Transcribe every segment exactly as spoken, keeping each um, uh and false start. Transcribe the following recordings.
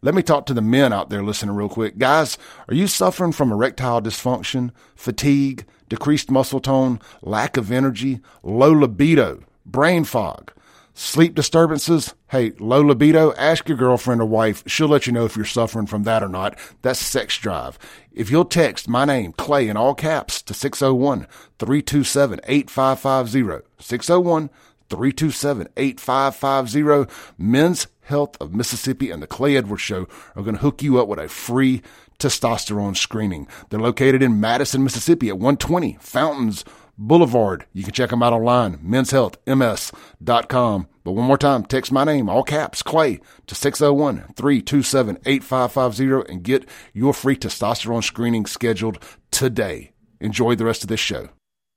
Let me talk to the men out there listening real quick. Guys, are you suffering from erectile dysfunction, fatigue, decreased muscle tone, lack of energy, low libido, brain fog, sleep disturbances? Hey, low libido, ask your girlfriend or wife. She'll let you know if you're suffering from that or not. That's sex drive. If you'll text my name, Clay, in all caps to six oh one, three two seven, eight five five zero, six oh one, three two seven, eight five five zero, Men's Health of Mississippi and the Clay Edwards Show are going to hook you up with a free testosterone screening. They're located in Madison, Mississippi at one twenty Fountains Boulevard. You can check them out online, mens health m s dot com. But one more time, text my name, all caps, Clay, to six oh one, three two seven, eight five five zero and get your free testosterone screening scheduled today. Enjoy the rest of this show.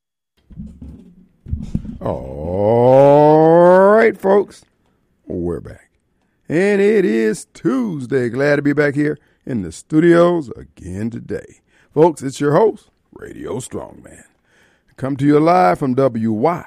All right, folks, we're back. And it is Tuesday. Glad to be back here in the studios again today. Folks, it's your host, Radio Strongman. Come to you live from W Y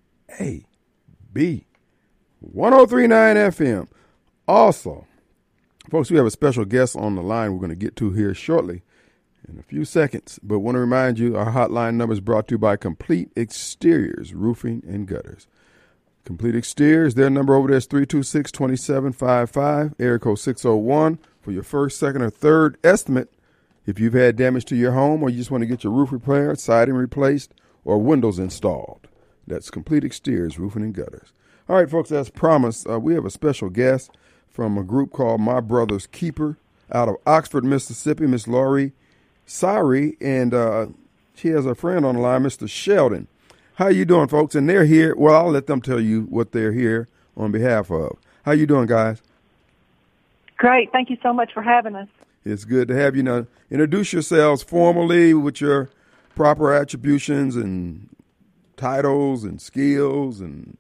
A B one oh three point nine F M. Also, folks, we have a special guest on the line we're going to get to here shortly in a few seconds. But want to remind you, our hotline number is brought to you by Complete Exteriors, Roofing and Gutters. Complete Exteriors, their number over there is three two six, two seven five five, area code six oh one for your first, second, or third estimate. If you've had damage to your home or you just want to get your roof repaired, siding replaced, or windows installed, that's Complete Exteriors, Roofing and Gutters. All right, folks, as promised, uh, we have a special guest from a group called My Brother's Keeper out of Oxford, Mississippi, Miss Laurie Sari, and uh, she has a friend on the line, Mister Sheldon. How you doing, folks? And they're here. Well, I'll let them tell you what they're here on behalf of. How you doing, guys? Great. Thank you so much for having us. It's good to have you. Now, introduce yourselves formally with your proper attributions and titles and skills and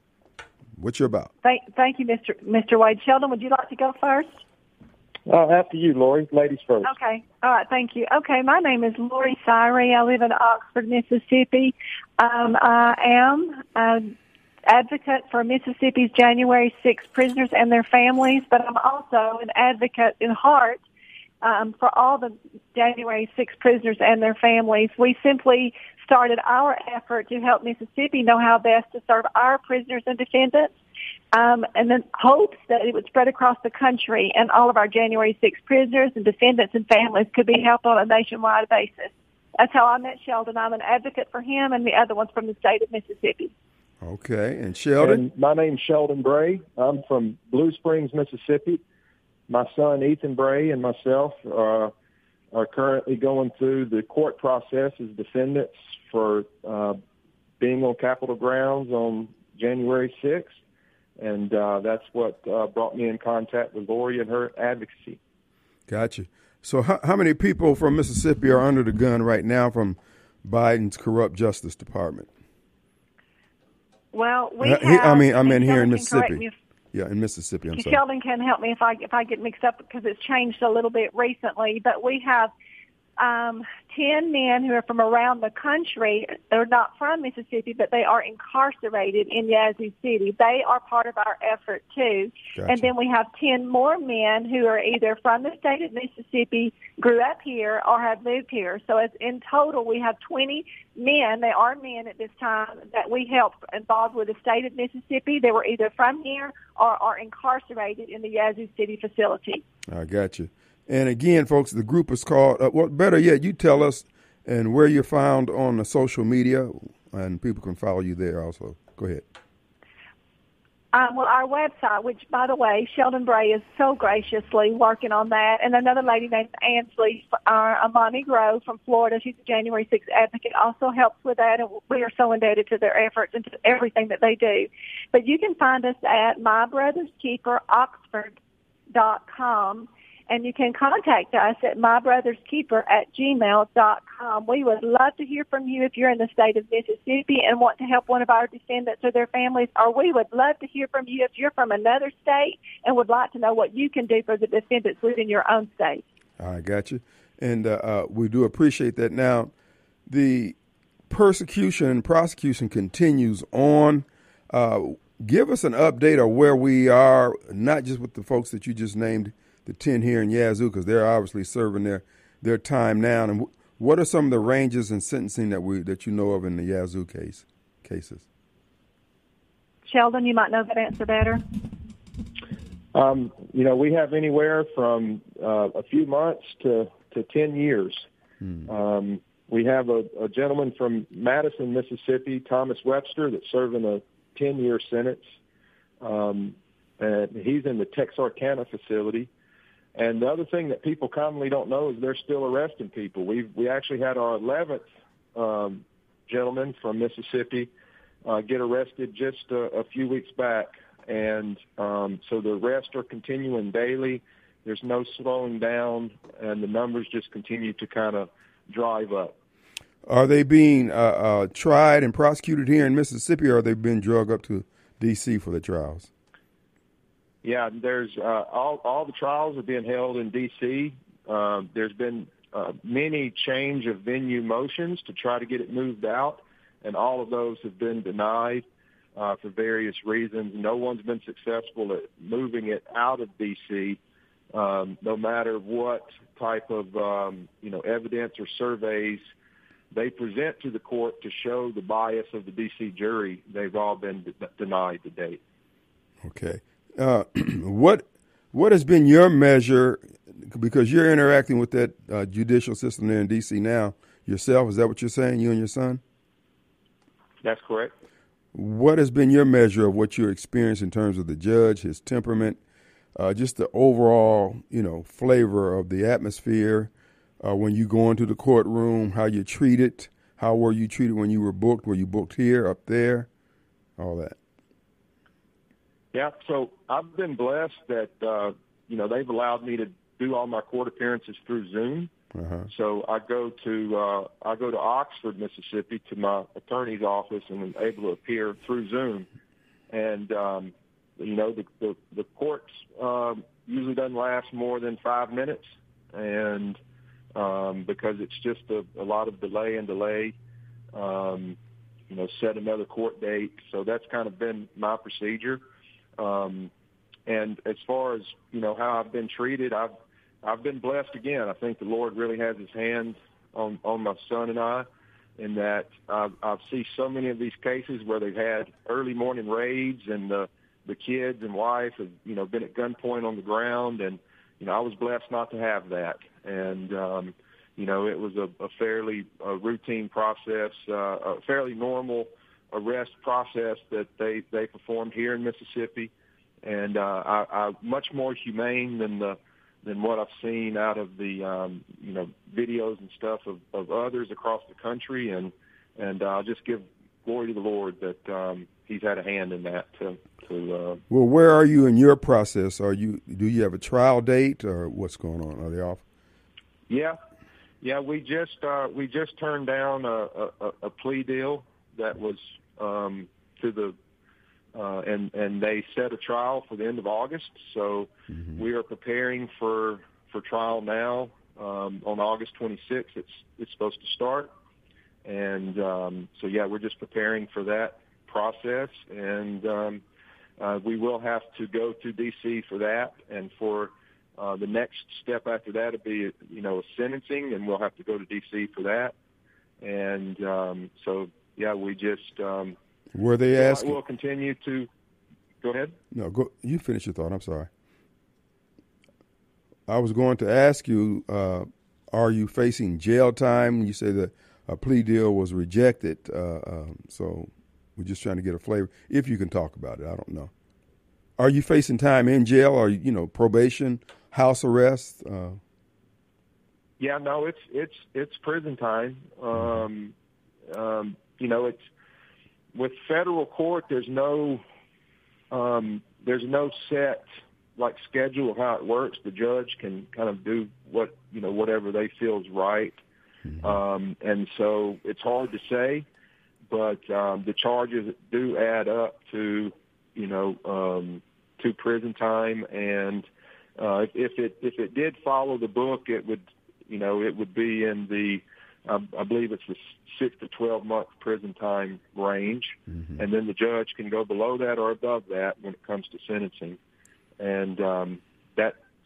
what you're about. Thank, thank you, Mister Mister Wade. Sheldon, would you like to go first? Uh, after you, Lori. Ladies first. Okay. All right. Thank you. Okay. My name is Laurie Siri. I live in Oxford, Mississippi. Um, I am an advocate for Mississippi's January sixth prisoners and their families, but I'm also an advocate in heart um, for all the January sixth prisoners and their families. We simply started our effort to help Mississippi know how best to serve our prisoners and defendants. Um, and then hopes that it would spread across the country and all of our January sixth prisoners and defendants and families could be helped on a nationwide basis. That's how I met Sheldon. I'm an advocate for him, and the other one's from the state of Mississippi. Okay, and Sheldon? And my name's Sheldon Bray. I'm from Blue Springs, Mississippi. My son, Ethan Bray, and myself uh, are currently going through the court process as defendants for uh, being on Capitol grounds on January sixth. And uh, that's what uh, brought me in contact with Lori and her advocacy. Gotcha. So how, how many people from Mississippi are under the gun right now from Biden's corrupt Justice Department? Well, we uh, have, I mean, I mean Sheldon here in can Mississippi. If, yeah, in Mississippi, I'm sorry. Sheldon can help me if I if I get mixed up because it's changed a little bit recently. But we have um, ten men who are from around the country. They're not from Mississippi, but they are incarcerated in Yazoo City. They are part of our effort, too. Gotcha. And then we have ten more men who are either from the state of Mississippi, grew up here, or have moved here. So as in total, we have twenty men. They are men at this time that we help involved with the state of Mississippi. They were either from here or are incarcerated in the Yazoo City facility. I got you. And again, folks, the group is called, uh, well, better yet, you tell us and where you're found on the social media, and people can follow you there also. Go ahead. Um, well, our website, which, by the way, Sheldon Bray is so graciously working on that, and another lady named Ansley uh, Amani Grove from Florida, she's a January sixth advocate, also helps with that, and we are so indebted to their efforts and to everything that they do. But you can find us at my brothers keeper oxford dot com. And you can contact us at mybrotherskeeper at gmail dot com. We would love to hear from you if you're in the state of Mississippi and want to help one of our descendants or their families, or we would love to hear from you if you're from another state and would like to know what you can do for the defendants within your own state. I got you. And uh, uh, we do appreciate that. Now, the persecution and prosecution continues on. Uh, give us an update of where we are, not just with the folks that you just named the ten here in Yazoo, because they're obviously serving their, their time now. And w- what are some of the ranges in sentencing that we that you know of in the Yazoo case cases? Sheldon, you might know that answer better. Um, you know, we have anywhere from uh, a few months to, to ten years. Hmm. Um, we have a, a gentleman from Madison, Mississippi, Thomas Webster, that's serving a ten-year sentence. Um, and he's in the Texarkana facility. And the other thing that people commonly don't know is they're still arresting people. We we actually had our eleventh um, gentleman from Mississippi uh, get arrested just a, a few weeks back. And um, so the arrests are continuing daily. There's no slowing down, and the numbers just continue to kind of drive up. Are they being uh, uh, tried and prosecuted here in Mississippi, or are they being drugged up to D C for the trials? Yeah, there's uh, all all the trials are being held in D C. Uh, there's been uh, many change of venue motions to try to get it moved out, and all of those have been denied uh, for various reasons. No one's been successful at moving it out of D C, um, no matter what type of um, you know evidence or surveys they present to the court to show the bias of the D C jury. They've all been de- denied to date. Okay. Uh, what what has been your measure, because you're interacting with that uh, judicial system there in D C now yourself? Is that what you're saying, you and your son? That's correct. What has been your measure of what you experienced in terms of the judge, his temperament, uh, just the overall, you know, flavor of the atmosphere uh, when you go into the courtroom, how you treated, how were you treated when you were booked? Were you booked here, up there, all that? Yeah, so I've been blessed that, uh, you know, they've allowed me to do all my court appearances through Zoom. Uh-huh. So I go to uh, I go to Oxford, Mississippi, to my attorney's office, and am able to appear through Zoom. And, um, you know, the, the, the court um, usually doesn't last more than five minutes, and um, because it's just a, a lot of delay and delay, um, you know, set another court date. So that's kind of been my procedure. Um, and as far as, you know, how I've been treated, I've, I've been blessed again. I think the Lord really has his hand on, on my son and I, in that I've, I've seen so many of these cases where they've had early morning raids, and the, the kids and wife have, you know, been at gunpoint on the ground. And, you know, I was blessed not to have that. And, um, you know, it was a, a fairly uh, routine process, uh, a fairly normal arrest process that they, they performed here in Mississippi. And uh, I, I much more humane than the than what I've seen out of the um, you know videos and stuff of, of others across the country. And and I'll uh, just give glory to the Lord that um, he's had a hand in that. To, to uh, well, where are you in your process? Are you do you have a trial date, or what's going on? Are they off? Yeah, yeah. We just uh, we just turned down a, a, a plea deal that was um, to the uh, and and they set a trial for the end of August. So mm-hmm. we are preparing for for trial now. Um, on August twenty-sixth, it's it's supposed to start, and um, so yeah, we're just preparing for that process, and um, uh, we will have to go to D C for that, and for uh, the next step after that would be you know sentencing, and we'll have to go to D C for that, and um, so. Yeah, we just um, were they so asking? We'll continue to go ahead. No, go. You finish your thought. I'm sorry. I was going to ask you: uh, are you facing jail time? You say that a plea deal was rejected, uh, um, so we're just trying to get a flavor. If you can talk about it, I don't know. Are you facing time in jail, or you know probation, house arrest? Uh, yeah, no, it's it's it's prison time. Um, um, You know, it's with federal court. There's no, um, there's no set like schedule of how it works. The judge can kind of do what you know, whatever they feel is right, mm-hmm. um, and so it's hard to say. But um, the charges do add up to, you know, um, to prison time. And uh, if it if it did follow the book, it would, you know, it would be in the I, I believe it's the six to twelve month prison time range, mm-hmm. and then the judge can go below that or above that when it comes to sentencing, and um, that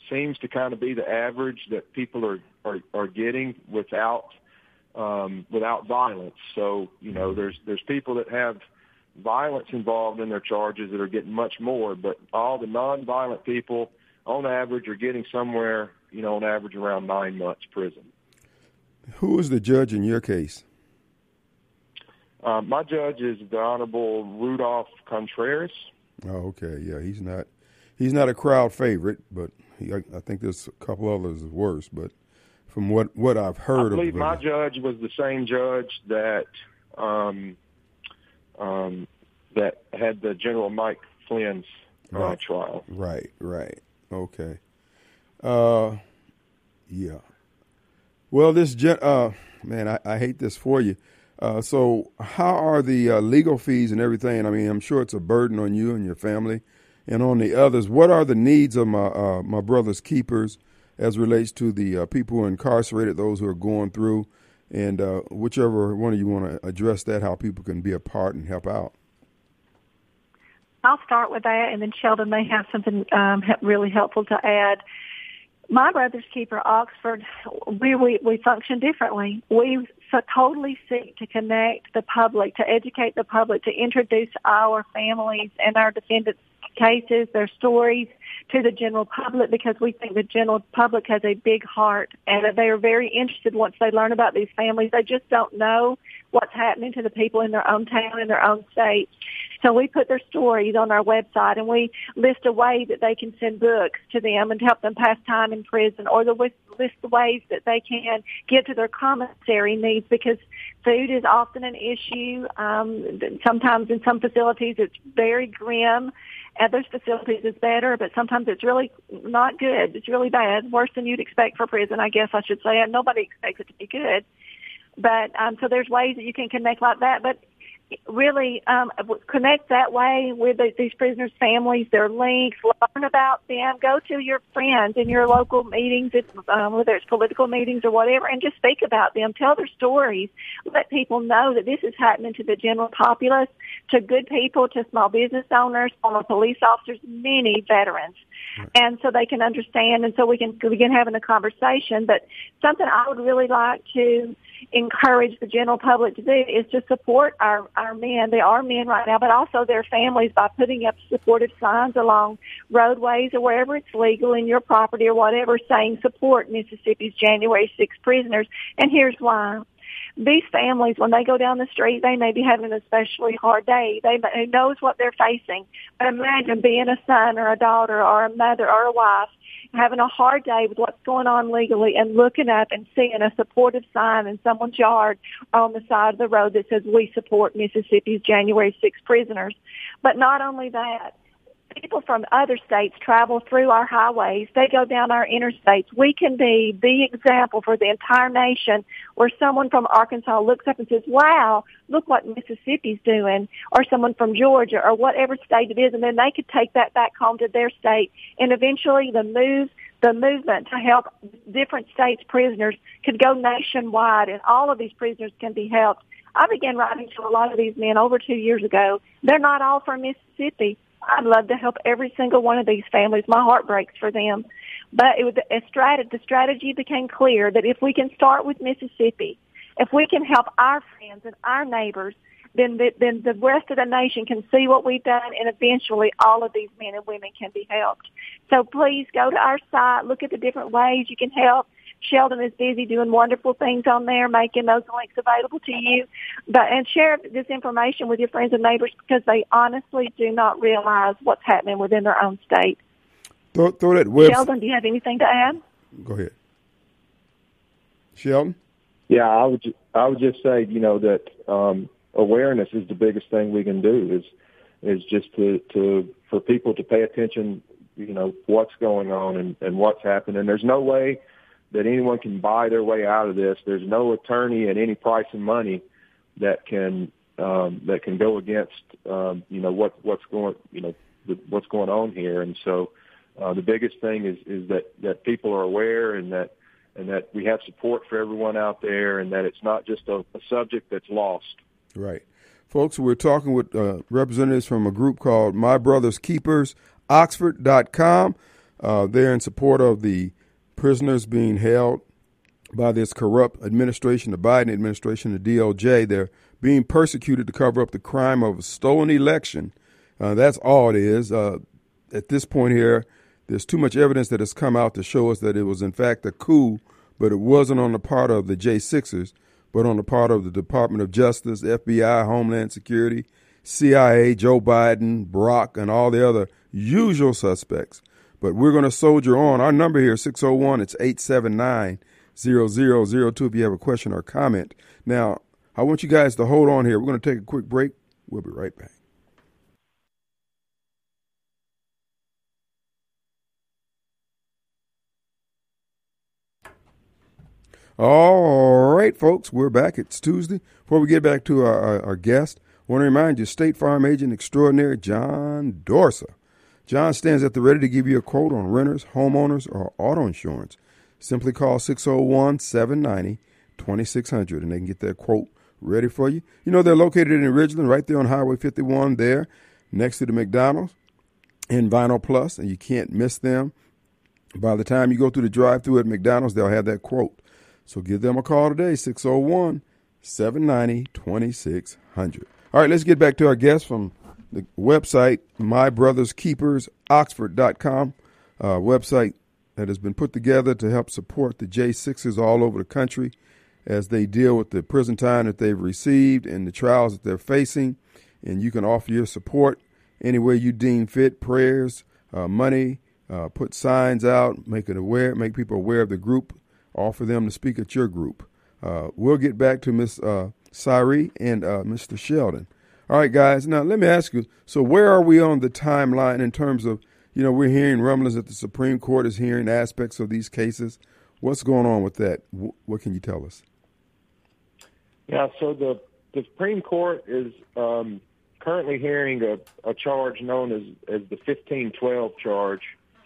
seems to kind of be the average that people are, are, are getting without um, without violence. So, you know, there's there's people that have violence involved in their charges that are getting much more, but all the nonviolent people on average are getting somewhere, you know, on average around nine months prison. Who is the judge in your case? Um, my judge is the Honorable Rudolph Contreras. Oh, okay. Yeah, he's not he's not a crowd favorite, but he, I, I think there's a couple others worse. But from what, what I've heard, I believe of my judge was the same judge that um, um, that had the General Mike Flynn's uh, right. trial. Right, right. Okay. Uh, yeah. Well, this gen- uh, man, I, I hate this for you. Uh, so how are the uh, legal fees and everything? I mean, I'm sure it's a burden on you and your family and on the others. What are the needs of my uh, my brother's keepers as relates to the uh, people who are incarcerated, those who are going through, and uh, whichever one of you want to address that, how people can be a part and help out? I'll start with that, and then Sheldon may have something um, really helpful to add. My Brother's Keeper, Oxford, we, we, we function differently. We so totally seek to connect the public, to educate the public, to introduce our families and our defendants' cases, their stories, to the general public, because we think the general public has a big heart and that they are very interested once they learn about these families. They just don't know what's happening to the people in their own town, in their own state. So we put their stories on our website, and we list a way that they can send books to them and help them pass time in prison, or the list the ways that they can get to their commissary needs, because food is often an issue. Um, sometimes in some facilities it's very grim. Other facilities it's better, but sometimes it's really not good. It's really bad, worse than you'd expect for prison, I guess I should say. And nobody expects it to be good. But um, so there's ways that you can connect like that. But really um, connect that way with the, these prisoners' families, their links, learn about them, go to your friends in your local meetings, if, um, whether it's political meetings or whatever, and just speak about them, tell their stories, let people know that this is happening to the general populace, to good people, to small business owners, former police officers, many veterans. Right. And so they can understand, and so we can begin having a conversation. But something I would really like to encourage the general public to do is to support our, our men. They are men right now, but also their families by putting up supportive signs along roadways or wherever it's legal in your property or whatever, saying support Mississippi's January sixth prisoners. And here's why. These families, when they go down the street, they may be having an especially hard day. They who knows what they're facing. But imagine being a son or a daughter or a mother or a wife, having a hard day with what's going on legally, and looking up and seeing a supportive sign in someone's yard on the side of the road that says, "We support Mississippi's January sixth prisoners." But not only that, people from other states travel through our highways. They go down our interstates. We can be the example for the entire nation, where someone from Arkansas looks up and says, "Wow, look what Mississippi's doing," or someone from Georgia or whatever state it is, and then they could take that back home to their state. And eventually the move, the movement to help different states' prisoners could go nationwide, and all of these prisoners can be helped. I began writing to a lot of these men over two years ago. They're not all from Mississippi. I'd love to help every single one of these families. My heart breaks for them. But it was a strat- the strategy became clear that if we can start with Mississippi, if we can help our friends and our neighbors, then the, then the rest of the nation can see what we've done, and eventually all of these men and women can be helped. So please go to our site, look at the different ways you can help. Sheldon is busy doing wonderful things on there, making those links available to you. But and share this information with your friends and neighbors, because they honestly do not realize what's happening within their own state. Throw, throw that website. Sheldon, do you have anything to add? Go ahead. Sheldon? Yeah, I would. I would just say, you know, that um, awareness is the biggest thing we can do. Is is just to, to for people to pay attention. You know, what's going on and, and what's happening. There's no way that anyone can buy their way out of this. There's no attorney at any price of money that can um, that can go against um, you know what what's going you know the, what's going on here. And so uh, the biggest thing is is that, that people are aware, and that and that we have support for everyone out there, and that it's not just a, a subject that's lost. Right, folks. We're talking with uh, representatives from a group called My Brother's Keepers, Oxford dot com. Uh, they're in support of the prisoners being held by this corrupt administration, the Biden administration, the D O J. They're being persecuted to cover up the crime of a stolen election. Uh, that's all it is. Uh, at this point here, there's too much evidence that has come out to show us that it was, in fact, a coup, but it wasn't on the part of the J sixers, but on the part of the Department of Justice, F B I, Homeland Security, C I A, Joe Biden, Barack, and all the other usual suspects. But we're going to soldier on. Our number here is six oh one. It's eight seven nine, zero zero zero two if you have a question or comment. Now, I want you guys to hold on here. We're going to take a quick break. We'll be right back. All right, folks, we're back. It's Tuesday. Before we get back to our, our, our guest, I want to remind you, State Farm Agent Extraordinary John Dorsa. John stands at the ready to give you a quote on renters, homeowners, or auto insurance. Simply call six oh one, seven nine zero, two six zero zero, and they can get that quote ready for you. You know, they're located in Ridgeland, right there on Highway fifty-one there, next to the McDonald's in Vinyl Plus, and you can't miss them. By the time you go through the drive-thru at McDonald's, they'll have that quote. So give them a call today, six oh one, seven nine zero, two six zero zero. All right, let's get back to our guest from the website, my brothers keepers oxford dot com, uh, website that has been put together to help support the J sixers all over the country as they deal with the prison time that they've received and the trials that they're facing. And you can offer your support any way you deem fit, prayers, uh, money, uh, put signs out, make it aware, make people aware of the group, offer them to speak at your group. Uh, we'll get back to Miss uh, Sari and uh, Mister Sheldon. All right, guys. Now, let me ask you, so where are we on the timeline in terms of, you know, we're hearing rumblings that the Supreme Court is hearing aspects of these cases. What's going on with that? What can you tell us? Yeah, so the, the Supreme Court is um, currently hearing a, a charge known as, as the fifteen twelve charge,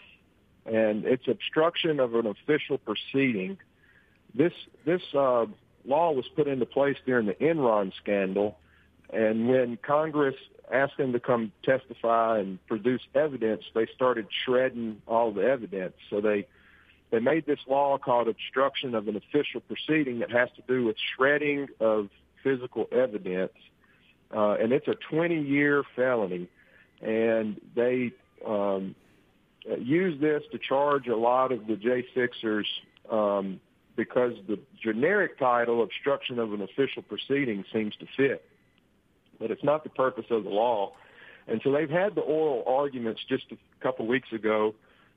and it's obstruction of an official proceeding. This, this uh, law was put into place during the Enron scandal, and when Congress asked them to come testify and produce evidence, they started shredding all the evidence. So they they made this law called obstruction of an official proceeding that has to do with shredding of physical evidence, uh, and it's a twenty-year felony. And they um, use this to charge a lot of the J sixers um, because the generic title, obstruction of an official proceeding, seems to fit. But it's not the purpose of the law. And so they've had the oral arguments just a couple weeks ago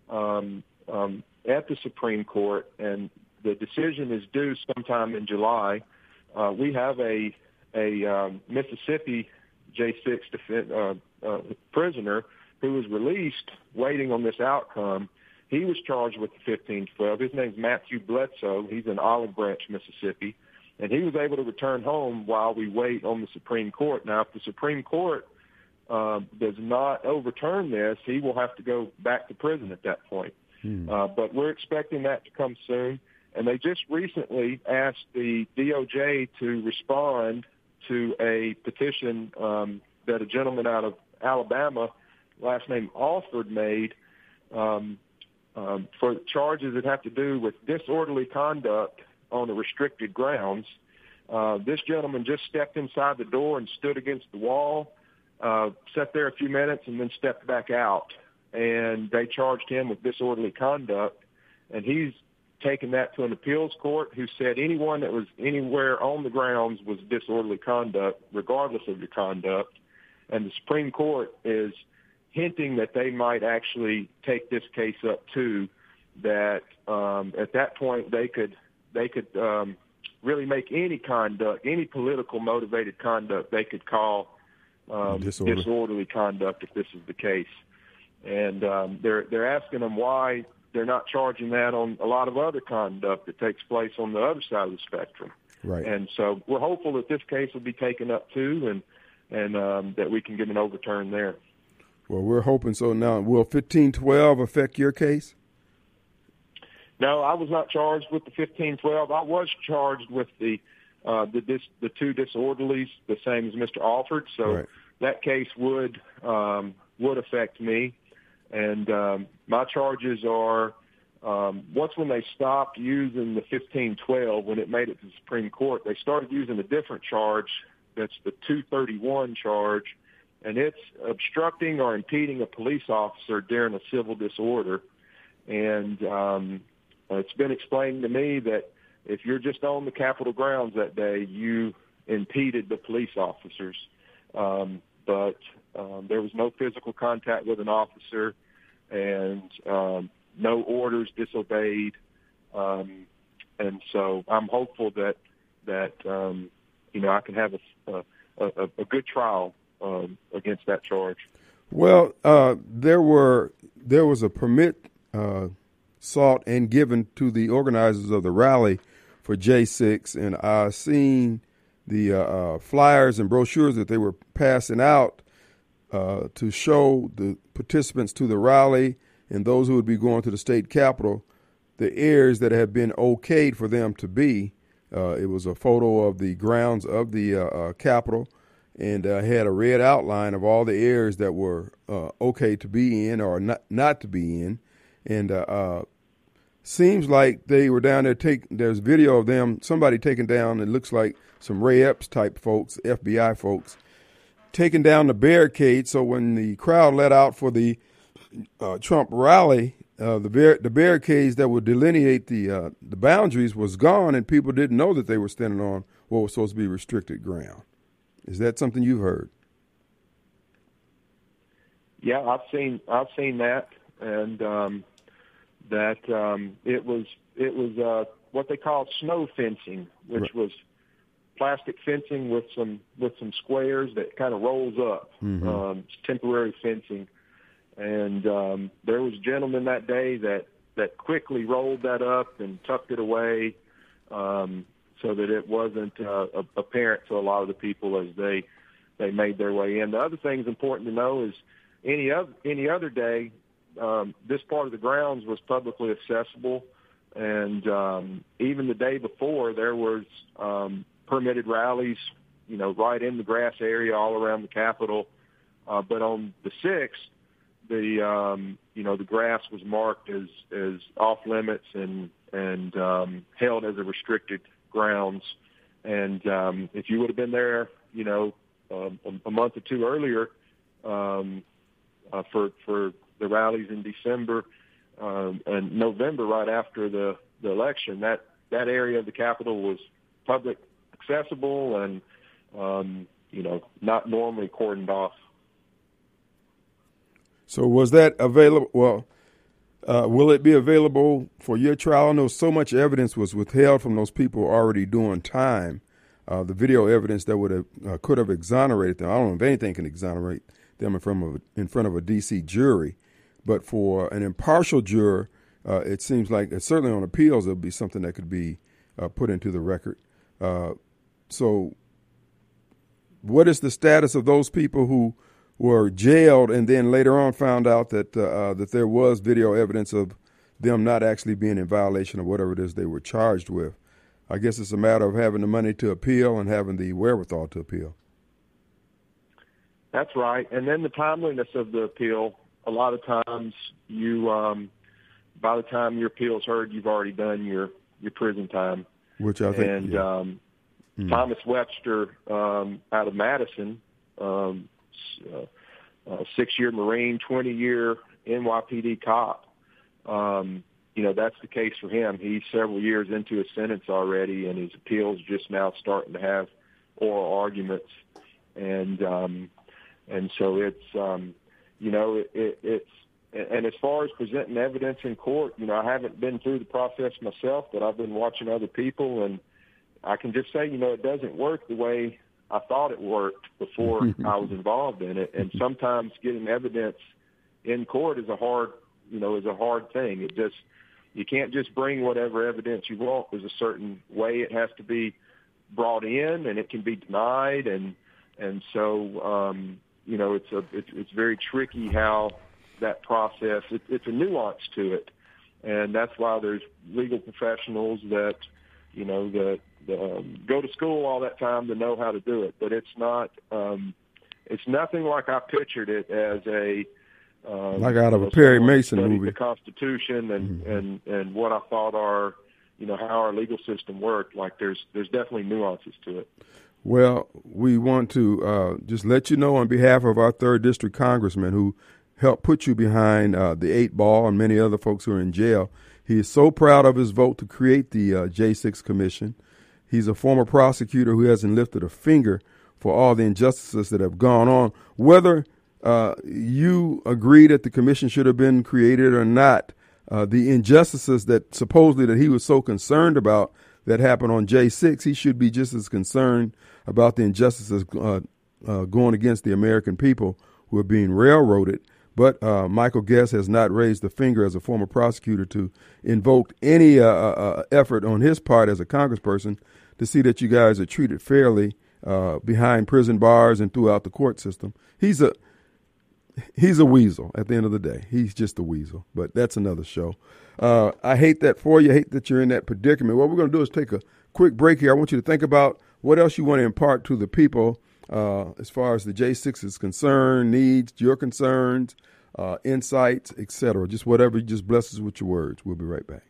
um, um, at the Supreme Court, and the decision is due sometime in July. Uh, we have a a um, Mississippi J six defen- uh, uh, prisoner who was released waiting on this outcome. He was charged with the fifteen twelve. His name's Matthew Bledsoe. He's in Olive Branch, Mississippi. And he was able to return home while we wait on the Supreme Court. Now, if the Supreme Court uh, does not overturn this, he will have to go back to prison at that point. Hmm. Uh, but we're expecting that to come soon. And they just recently asked the D O J to respond to a petition um, that a gentleman out of Alabama, last name Alford, made um, um, for charges that have to do with disorderly conduct on the restricted grounds. Uh, this gentleman just stepped inside the door and stood against the wall, uh, sat there a few minutes, and then stepped back out. And they charged him with disorderly conduct, and he's taken that to an appeals court who said anyone that was anywhere on the grounds was disorderly conduct, regardless of your conduct. And the Supreme Court is hinting that they might actually take this case up too, that um, at that point they could they could um, really make any conduct, any political motivated conduct, they could call um, Disorder. disorderly conduct if this is the case. And um, they're they're asking them why they're not charging that on a lot of other conduct that takes place on the other side of the spectrum. Right. And so we're hopeful that this case will be taken up too, and and um, that we can get an overturn there. Well, we're hoping so. Now, will fifteen twelve affect your case? No, I was not charged with the fifteen twelve. I was charged with the uh, the, dis, the two disorderlies, the same as Mister Alford. So right. that case would um, would affect me. And um, my charges are, um, once when they stopped using the fifteen twelve, when it made it to the Supreme Court, they started using a different charge. That's the two thirty-one charge, and it's obstructing or impeding a police officer during a civil disorder. And um, it's been explained to me that if you're just on the Capitol grounds that day, you impeded the police officers. Um, but um, there was no physical contact with an officer, and um, no orders disobeyed. Um, and so I'm hopeful that that um, you know I can have a a, a good trial um, against that charge. Well, uh, there were there was a permit uh, sought and given to the organizers of the rally for J six, and I've seen the uh, uh, flyers and brochures that they were passing out uh, to show the participants to the rally and those who would be going to the state capitol the areas that have been okayed for them to be. Uh, it was a photo of the grounds of the uh, uh, capitol, and uh, had a red outline of all the areas that were uh, okay to be in or not not to be in. And uh, uh, seems like they were down there. Take there's video of them. Somebody taking down. It looks like some Ray Epps type folks, F B I folks, taking down the barricade. So when the crowd let out for the uh, Trump rally, uh, the bar- the barricades that would delineate the uh, the boundaries was gone, and people didn't know that they were standing on what was supposed to be restricted ground. Is that something you've heard? Yeah, I've seen I've seen that, and um, that um, it was it was uh, what they call snow fencing, which right. was plastic fencing with some with some squares that kind of rolls up. Mm-hmm. Um, it's temporary fencing, and um, there was a gentleman that day that that quickly rolled that up and tucked it away, um, so that it wasn't uh, apparent to a lot of the people as they they made their way in. The other thing is important to know is any other any other day, um, this part of the grounds was publicly accessible, and um, even the day before there was um, permitted rallies, you know, right in the grass area all around the Capitol. Uh, but on the sixth, the um, you know the grass was marked as as off limits and and um, held as a restricted grounds. And um, if you would have been there, you know, um, a, a month or two earlier um, uh, for for the rallies in December um, and November, right after the, the election, that that area of the Capitol was public accessible and um, you know not normally cordoned off. So was that available? Well, uh, will it be available for your trial? I know so much evidence was withheld from those people already doing time. Uh, the video evidence that would have uh, could have exonerated them. I don't know if anything can exonerate them in front of a, in front of a D C jury, but for an impartial juror, uh, it seems like it's certainly on appeals it'll be something that could be uh, put into the record. Uh, so, what is the status of those people who were jailed and then later on found out that uh, uh, that there was video evidence of them not actually being in violation of whatever it is they were charged with? I guess it's a matter of having the money to appeal and having the wherewithal to appeal. That's right. And then the timeliness of the appeal, a lot of times you, um, by the time your appeal is heard, you've already done your, your prison time. Which I think, And yeah. um, mm. Thomas Webster um, out of Madison, um, uh, uh, six-year Marine, twenty-year N Y P D cop, um, you know, that's the case for him. He's several years into his sentence already, and his appeal's just now starting to have oral arguments. And um, and so it's, um, you know, it, it, it's, and as far as presenting evidence in court, you know, I haven't been through the process myself, but I've been watching other people, and I can just say, you know, it doesn't work the way I thought it worked before I was involved in it. And sometimes getting evidence in court is a hard, you know, is a hard thing. It just, you can't just bring whatever evidence you want. There's a certain way it has to be brought in, and it can be denied. And, and so, um, you know, it's a, it's, it's very tricky how that process, it, it's a nuance to it. And that's why there's legal professionals that, you know, that, um, go to school all that time to know how to do it. But it's not, um, it's nothing like I pictured it as a, Um, like out of you know, a Perry someone Mason studied movie. The Constitution and, Mm-hmm. and, and what I thought our, you know, how our legal system worked. Like there's there's definitely nuances to it. Well, we want to uh, just let you know on behalf of our third District Congressman who helped put you behind uh, the eight ball and many other folks who are in jail. He is so proud of his vote to create the uh, J six Commission. He's a former prosecutor who hasn't lifted a finger for all the injustices that have gone on. Whether uh, you agree that the commission should have been created or not, uh, the injustices that supposedly that he was so concerned about that happened on J six, he should be just as concerned about the injustices uh, uh, going against the American people who are being railroaded. But uh, Michael Guest has not raised a finger as a former prosecutor to invoke any uh, uh, effort on his part as a congressperson to see that you guys are treated fairly uh, behind prison bars and throughout the court system. He's a he's a weasel at the end of the day. He's just a weasel, but that's another show. Uh, I hate that for you. I hate that you're in that predicament. What we're going to do is take a quick break here. I want you to think about what else you want to impart to the people uh, as far as the J six is concerned, needs, your concerns, uh, insights, et cetera. Just whatever. Just bless us with your words. We'll be right back.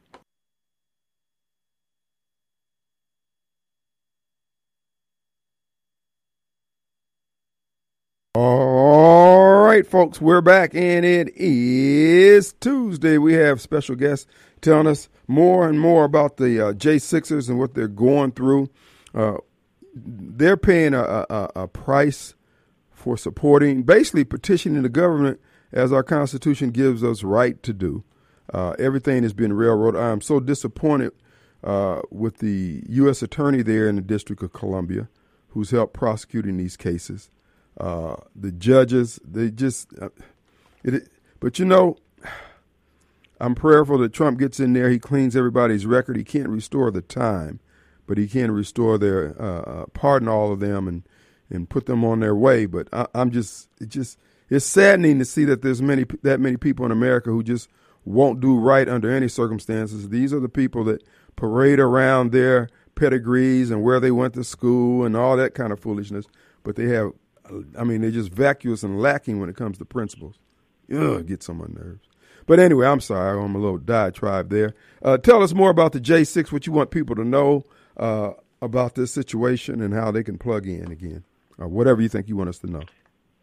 All right, folks, we're back, and it is Tuesday. We have special guests telling us more and more about the uh, J sixers and what they're going through. Uh, they're paying a, a, a price for supporting, basically petitioning the government as our Constitution gives us right to do. Uh, everything has been railroaded. I am so disappointed uh, with the U S attorney there in the District of Columbia who's helped prosecuting these cases. Uh, the judges, they just, uh, it, but you know, I'm prayerful that Trump gets in there. He cleans everybody's record. He can't restore the time, but he can restore their, uh, pardon all of them and, and put them on their way. But I, I'm just, it just, it's saddening to see that there's many, that many people in America who just won't do right under any circumstances. These are the people that parade around their pedigrees and where they went to school and all that kind of foolishness, but they have, I mean, they're just vacuous and lacking when it comes to principles. Ugh, it gets on my nerves. But anyway, I'm sorry. I'm a little diatribe there. Uh, tell us more about the J six, what you want people to know uh, about this situation and how they can plug in again, or whatever you think you want us to know.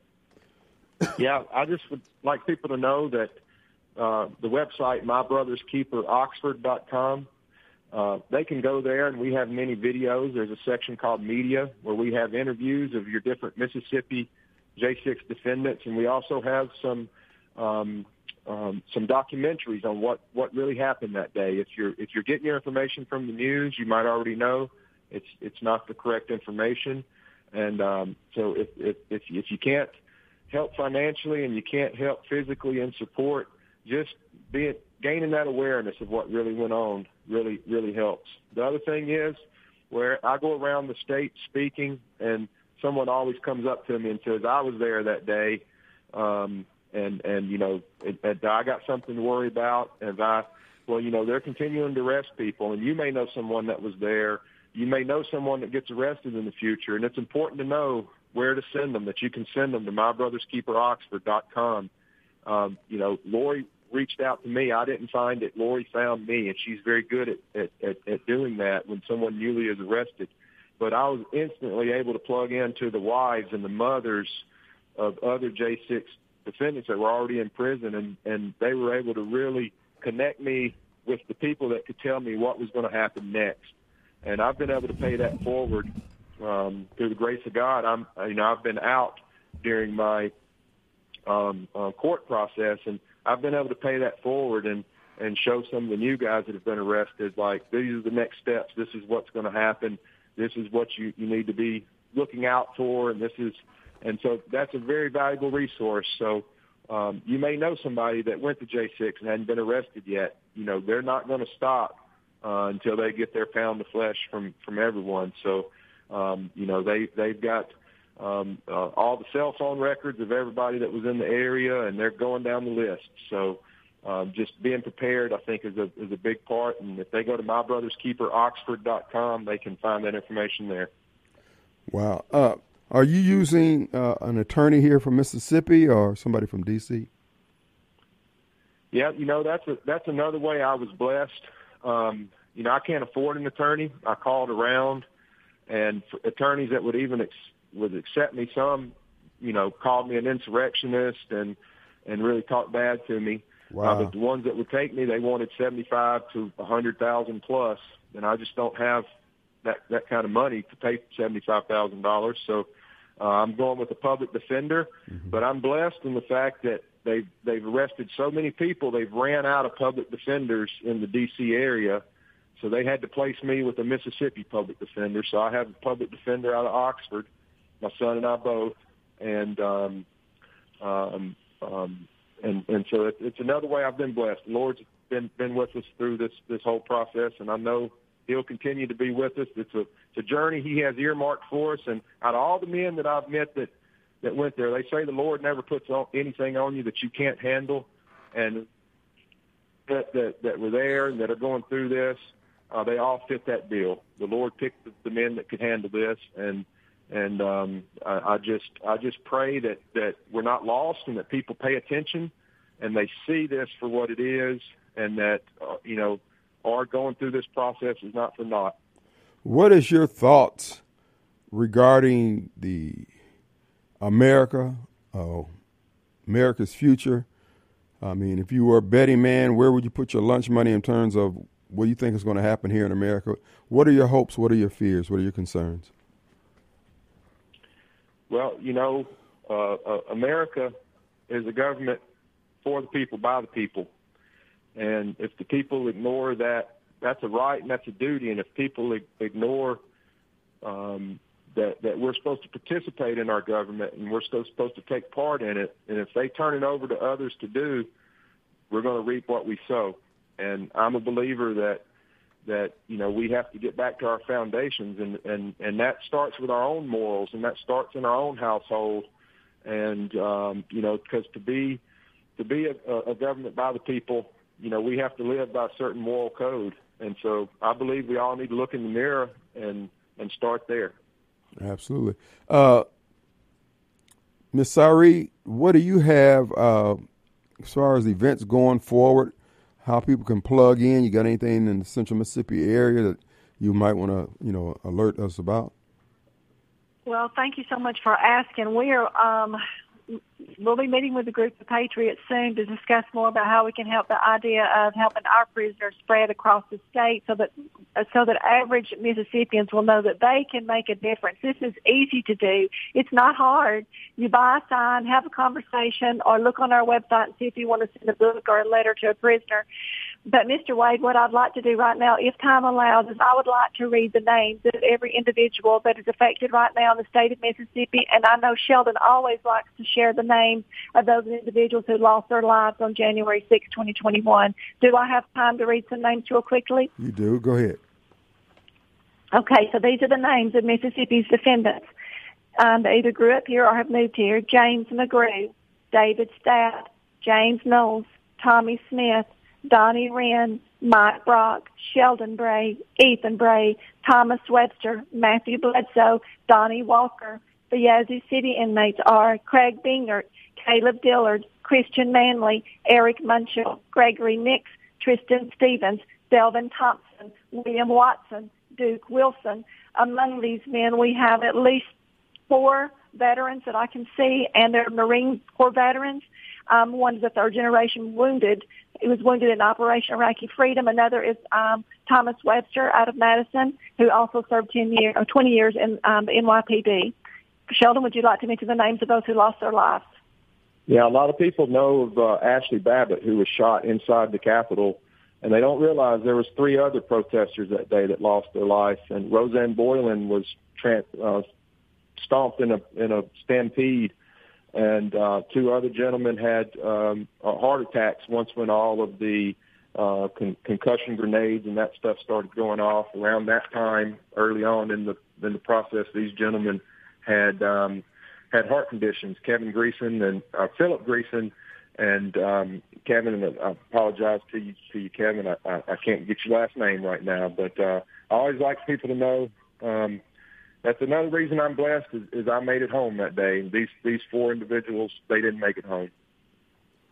Yeah, I just would like people to know that uh, the website, my brothers keeper oxford dot com, Uh, they can go there, and we have many videos. There's a section called Media where we have interviews of your different Mississippi J six defendants, and we also have some um, um, some documentaries on what, what really happened that day. If you're if you're getting your information from the news, you might already know it's it's not the correct information, and um, so if, if if if you can't help financially and you can't help physically in support, just be it. Gaining that awareness of what really went on really, really helps. The other thing is where I go around the state speaking, and someone always comes up to me and says, I was there that day, um, and, and, you know, it, it, I got something to worry about. And I, well, you know, they're continuing to arrest people, and you may know someone that was there. You may know someone that gets arrested in the future, and it's important to know where to send them, that you can send them to my brothers keeper oxford dot com. Um, you know, Lori reached out to me. I didn't find it. Lori found me, and she's very good at, at, at, at doing that when someone newly is arrested. But I was instantly able to plug into the wives and the mothers of other J six defendants that were already in prison, and, and they were able to really connect me with the people that could tell me what was going to happen next. And I've been able to pay that forward um, through the grace of God. I'm, you know, I've been out during my um, uh, court process, and I've been able to pay that forward and, and show some of the new guys that have been arrested, like, these are the next steps. This is what's going to happen. This is what you, you need to be looking out for. And this is, and so that's a very valuable resource. So um, you may know somebody that went to J six and hadn't been arrested yet. You know, they're not going to stop uh, until they get their pound of flesh from, from everyone. So, um, you know, they, they've got, Um, uh, all the cell phone records of everybody that was in the area, and they're going down the list. So um, just being prepared, I think, is a is a big part. And if they go to my brothers keeper oxford dot com, they can find that information there. Wow. Uh, are you using uh, an attorney here from Mississippi or somebody from D C? Yeah, you know, that's a, that's another way I was blessed. Um, you know, I can't afford an attorney. I called around, and attorneys that would even ex- would accept me, some, you know, called me an insurrectionist and, and really talked bad to me. Wow. Uh, but the ones that would take me, they wanted seventy-five to a hundred thousand plus, and I just don't have that, that kind of money to pay seventy-five thousand dollars. So uh, I'm going with a public defender, mm-hmm. but I'm blessed in the fact that they've, they've arrested so many people. They've ran out of public defenders in the D C area. So they had to place me with a Mississippi public defender. So I have a public defender out of Oxford, my son and I both. And, um, um, um, and, and so it, it's another way I've been blessed. The Lord's been, been with us through this, this whole process. And I know He'll continue to be with us. It's a, it's a journey He has earmarked for us. And out of all the men that I've met that, that went there, they say the Lord never puts on anything on you that you can't handle. And that, that, that were there and that are going through this, uh, they all fit that bill. The Lord picked the, the men that could handle this. And, and, um, I, I just, I just pray that, that we're not lost and that people pay attention and they see this for what it is, and that, uh, you know, our going through this process is not for naught. What is your thoughts regarding the America, uh, America's future? I mean, if you were a betting man, where would you put your lunch money in terms of what do you think is going to happen here in America? What are your hopes? What are your fears? What are your concerns? Well, you know, uh, uh, America is a government for the people, by the people. And if the people ignore that, that's a right and that's a duty. And if people ignore um, that, that we're supposed to participate in our government and we're still supposed to take part in it, and if they turn it over to others to do, we're going to reap what we sow. And I'm a believer that, that, you know, we have to get back to our foundations, and, and, and that starts with our own morals, and that starts in our own household. And, um, you know, because to be, to be a, a government by the people, you know, we have to live by a certain moral code. And so I believe we all need to look in the mirror and, and start there. Absolutely. Uh, Miz Sari, what do you have uh, as far as events going forward, how people can plug in? You got anything in the Central Mississippi area that you might want to, you know, alert us about? Well, thank you so much for asking. We are, um, we'll be meeting with a group of patriots soon to discuss more about how we can help the idea of helping our prisoners spread across the state, so that so that average Mississippians will know that they can make a difference. This is easy to do. It's not hard. You buy a sign, have a conversation, or look on our website and see if you want to send a book or a letter to a prisoner. But, Mister Wade, what I'd like to do right now, if time allows, is I would like to read the names of every individual that is affected right now in the state of Mississippi. And I know Sheldon always likes to share the names of those individuals who lost their lives on January sixth, twenty twenty-one. Do I have time to read some names real quickly? You do. Go ahead. Okay, so these are the names of Mississippi's defendants. Um, they either grew up here or have moved here. James McGrew, David Stout, James Knowles, Tommy Smith, Donnie Wren, Mike Brock, Sheldon Bray, Ethan Bray, Thomas Webster, Matthew Bledsoe, Donnie Walker. The Yazoo City inmates are Craig Bingert, Caleb Dillard, Christian Manley, Eric Munchell, Gregory Nix, Tristan Stevens, Delvin Thompson, William Watson, Duke Wilson. Among these men, we have at least four veterans that I can see, and they're Marine Corps veterans. Um, one is a third-generation wounded. He was wounded in Operation Iraqi Freedom. Another is um, Thomas Webster out of Madison, who also served ten years or twenty years in um, the N Y P D. Sheldon, would you like to mention the names of those who lost their lives? Yeah, a lot of people know of uh, Ashley Babbitt, who was shot inside the Capitol, and they don't realize there was three other protesters that day that lost their life. And Roseanne Boylan was tra- uh, stomped in a in a stampede. And uh, two other gentlemen had um, uh, heart attacks once when all of the uh, con- concussion grenades and that stuff started going off. Around that time, early on in the in the process, these gentlemen had um, had heart conditions. Kevin Greason and uh, Philip Greason and um, Kevin. And I apologize to you, to you, Kevin. I, I, I can't get your last name right now, but uh, I always like people to know. Um, That's another reason I'm blessed is, is I made it home that day. And these these four individuals, they didn't make it home.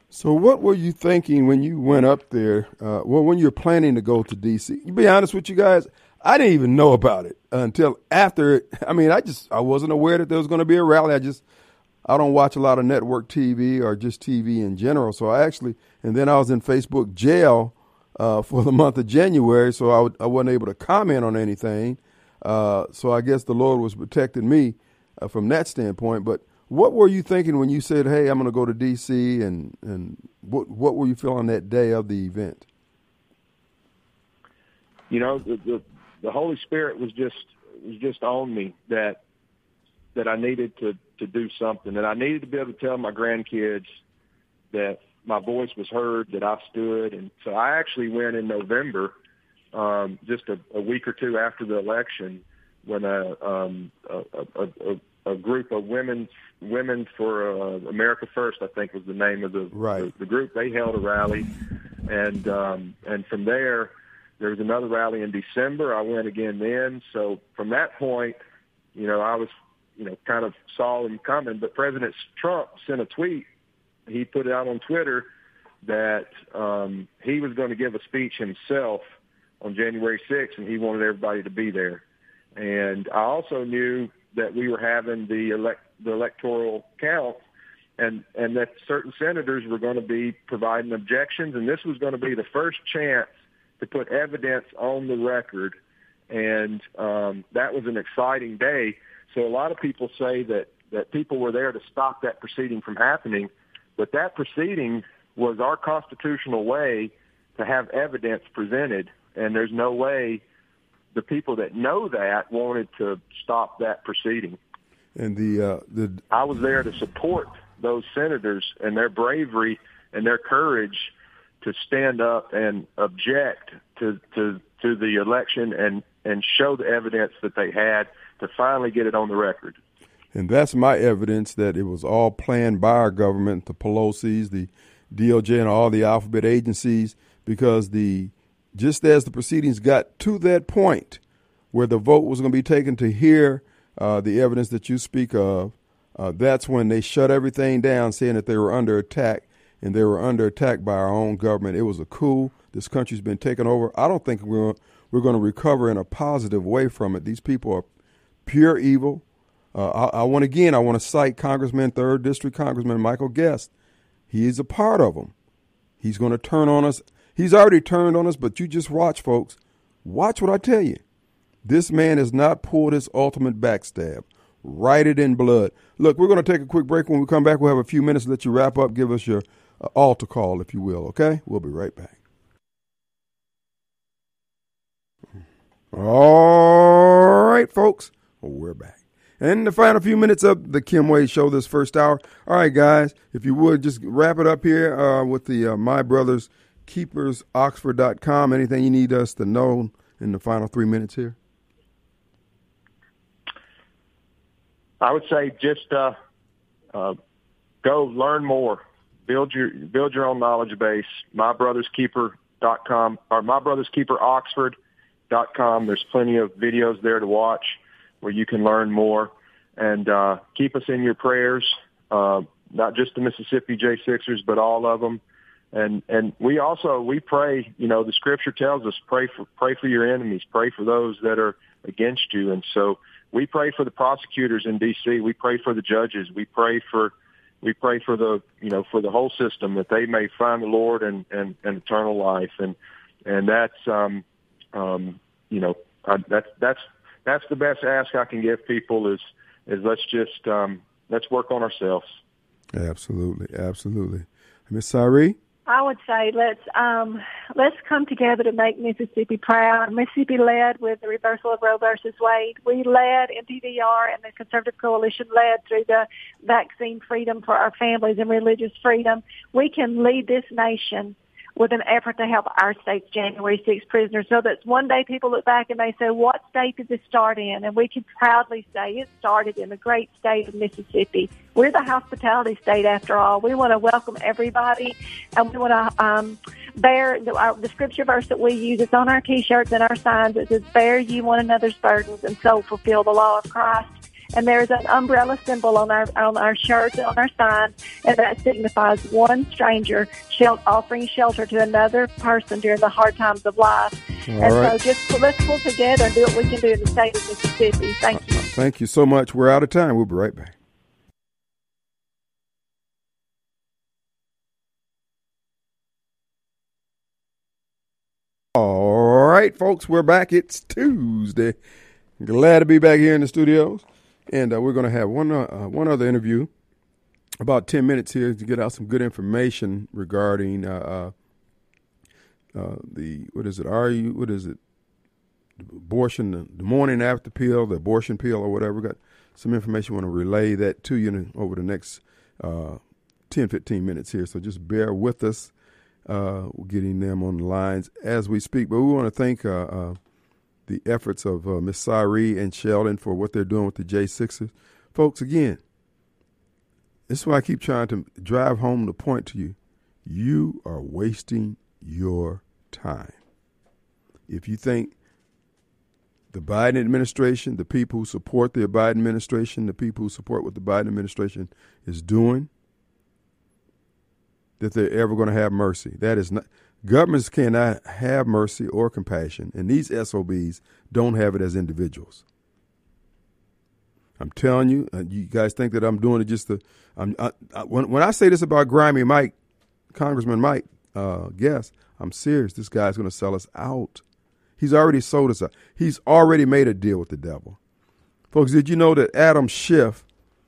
So what were you thinking when you went up there? Uh, well, when you're planning to go to D C, to be honest with you guys, I didn't even know about it until after it. I mean, I just, I wasn't aware that there was going to be a rally. I just, I don't watch a lot of network T V or just T V in general. So I actually, and then I was in Facebook jail uh, for the month of January. So I, w- I wasn't able to comment on anything. Uh, so I guess the Lord was protecting me uh, from that standpoint. But what were you thinking when you said, hey, I'm going to go to D C, and, and what what were you feeling that day of the event? You know, the, the, the Holy Spirit was just was just on me that that I needed to, to do something, and I needed to be able to tell my grandkids that my voice was heard, that I stood. And so I actually went in November, um, just a, a week or two after the election, when a, um, a, a, a a group of women women for uh, America First, I think was the name of the, right. the the group. They held a rally, and um, and from there there was another rally in December. I went again then. So from that point, you know, I was you know kind of saw them coming. But President Trump sent a tweet. He put it out on Twitter that um, he was going to give a speech himself on January sixth, and he wanted everybody to be there. And I also knew that we were having the elect, the electoral count, and, and that certain senators were going to be providing objections, and this was going to be the first chance to put evidence on the record, and um, that was an exciting day. So a lot of people say that, that people were there to stop that proceeding from happening, but that proceeding was our constitutional way to have evidence presented, and there's no way the people that know that wanted to stop that proceeding. And the uh, the I was there to support those senators and their bravery and their courage to stand up and object to to, to the election and, and show the evidence that they had to finally get it on the record. And that's my evidence that it was all planned by our government, the Pelosi's, the D O J, and all the alphabet agencies, because the just as the proceedings got to that point where the vote was going to be taken to hear uh, the evidence that you speak of, uh, that's when they shut everything down, saying that they were under attack, and they were under attack by our own government. It was a coup. This country's been taken over. I don't think we're we're going to recover in a positive way from it. These people are pure evil. Uh, I, I want again. I want to cite Congressman, third District Congressman Michael Guest. He is a part of them. He's going to turn on us. He's already turned on us, but you just watch, folks. Watch what I tell you. This man has not pulled his ultimate backstab. Write it in blood. Look, we're going to take a quick break. When we come back, we'll have a few minutes to let you wrap up. Give us your uh, altar call, if you will, okay? We'll be right back. All right, folks. We're back. And the final few minutes of the Kim Wade Show this first hour. All right, guys, if you would, just wrap it up here uh, with the uh, My Brothers Keepers Oxford dot com. Anything you need us to know in the final three minutes here? I would say just uh, uh, go learn more, build your build your own knowledge base. My Brothers Keeper dot com or My Brothers Keeper Oxford dot com. There's plenty of videos there to watch where you can learn more, and uh, keep us in your prayers. Uh, not just the Mississippi J Sixers, but all of them. And and we also we pray. You know, the Scripture tells us pray for pray for your enemies, pray for those that are against you. And so we pray for the prosecutors in D C. We pray for the judges. We pray for we pray for the you know for the whole system, that they may find the Lord and and, and eternal life. And and that's um um you know I, that's that's that's the best ask I can give people is is let's just um let's work on ourselves. Absolutely, absolutely. Miss Sari? I would say let's um, let's come together to make Mississippi proud. Mississippi led with the reversal of Roe versus Wade. We led, M T V R and the Conservative Coalition led through the vaccine freedom for our families and religious freedom. We can lead this nation with an effort to help our state's January sixth prisoners, so that one day people look back and they say, what state did this start in? And we can proudly say it started in the great state of Mississippi. We're the hospitality state, after all. We want to welcome everybody, and we want to um, bear the, our, the scripture verse that we use. It's on our T-shirts and our signs. It says, bear ye one another's burdens and so fulfill the law of Christ. And there's an umbrella symbol on our on our shirt and on our sign, and that signifies one stranger shel- offering shelter to another person during the hard times of life. All and right. so just let's pull together and do what we can do in the state of Mississippi. Thank you. Thank you so much. We're out of time. We'll be right back. All right, folks, we're back. It's Tuesday. Glad to be back here in the studios. And uh, we're going to have one uh, one other interview, about ten minutes here to get out some good information regarding uh, uh, uh, the, what is it, Are you? what is it, abortion, the, the morning after pill, the abortion pill or whatever. We got some information. We want to relay that to you over the next uh, ten, fifteen minutes here. So just bear with us. Uh, we're getting them on the lines as we speak. But we want to thank uh, uh, the efforts of uh, Miss Cyree and Sheldon for what they're doing with the J sixes. Folks, again, this is why I keep trying to drive home the point to you. You are wasting your time. If you think the Biden administration, the people who support the Biden administration, the people who support what the Biden administration is doing, that they're ever going to have mercy. That is not, governments cannot have mercy or compassion, and these S O Bs don't have it as individuals. I'm telling you, uh, you guys think that I'm doing it just to, I'm, I, I, when, when I say this about Grimy Mike, Congressman Mike uh, Guest, I'm serious. This guy's going to sell us out. He's already sold us out. He's already made a deal with the devil. Folks, did you know that Adam Schiff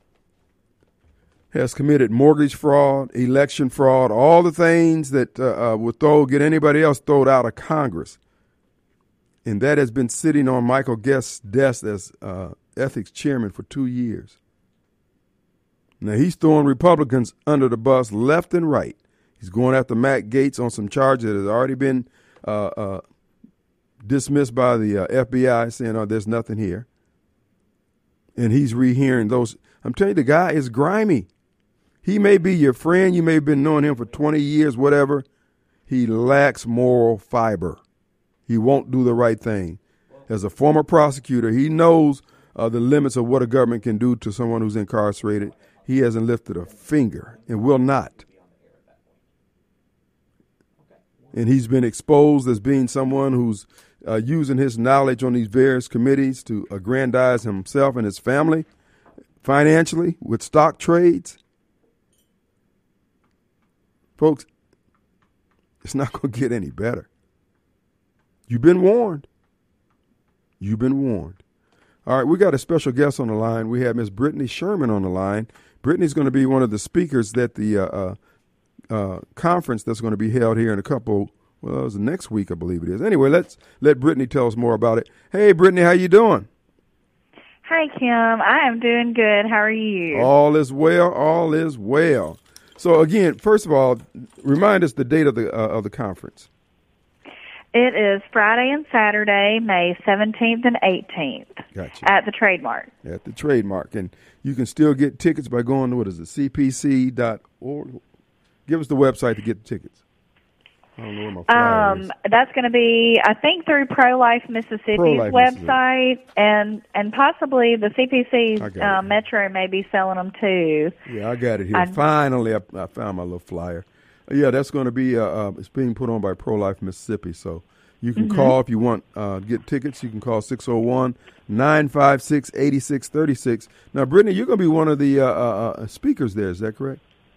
has committed mortgage fraud, election fraud, all the things that uh, uh, would throw, get anybody else thrown out of Congress? And that has been sitting on Michael Guest's desk as uh, ethics chairman for two years. Now, he's throwing Republicans under the bus left and right. He's going after Matt Gaetz on some charges that has already been uh, uh, dismissed by the uh, F B I, saying, oh, there's nothing here. And he's rehearing those. I'm telling you, the guy is grimy. He may be your friend. You may have been knowing him for twenty years, whatever. He lacks moral fiber. He won't do the right thing. As a former prosecutor, he knows uh, the limits of what a government can do to someone who's incarcerated. He hasn't lifted a finger and will not. And he's been exposed as being someone who's uh, using his knowledge on these various committees to aggrandize himself and his family financially with stock trades. Folks, it's not going to get any better. You've been warned. You've been warned. All right, we got a special guest on the line. We have Miss Brittany Sherman on the line. Brittany's going to be one of the speakers at the uh, uh, uh, conference that's going to be held here in a couple, well, it's next week, I believe it is. Anyway, let's let Brittany tell us more about it. Hey, Brittany, how you doing? Hi, Kim. I am doing good. How are you? All is well. All is well. So again, first of all, remind us the date of the uh, of the conference. It is Friday and Saturday, May seventeenth and eighteenth Gotcha. At the Trademark. At the Trademark. And you can still get tickets by going to, what is it, C P C dot org? Give us the website to get the tickets. I don't know where my flyer Um, is. that's going to be, I think, through Pro-Life Mississippi's Pro-Life website, Mississippi. and and possibly the C P C's I got uh, it. Metro may be selling them too. Yeah, I got it here. I- Finally, I, I found my little flyer. Yeah, that's going to be, uh, uh, it's being put on by Pro-Life Mississippi. So you can Mm-hmm. call if you want uh, to get tickets. You can call six oh one, nine five six, eight six three six. Now, Brittany, you're going to be one of the uh, uh, uh, speakers there. Is that correct?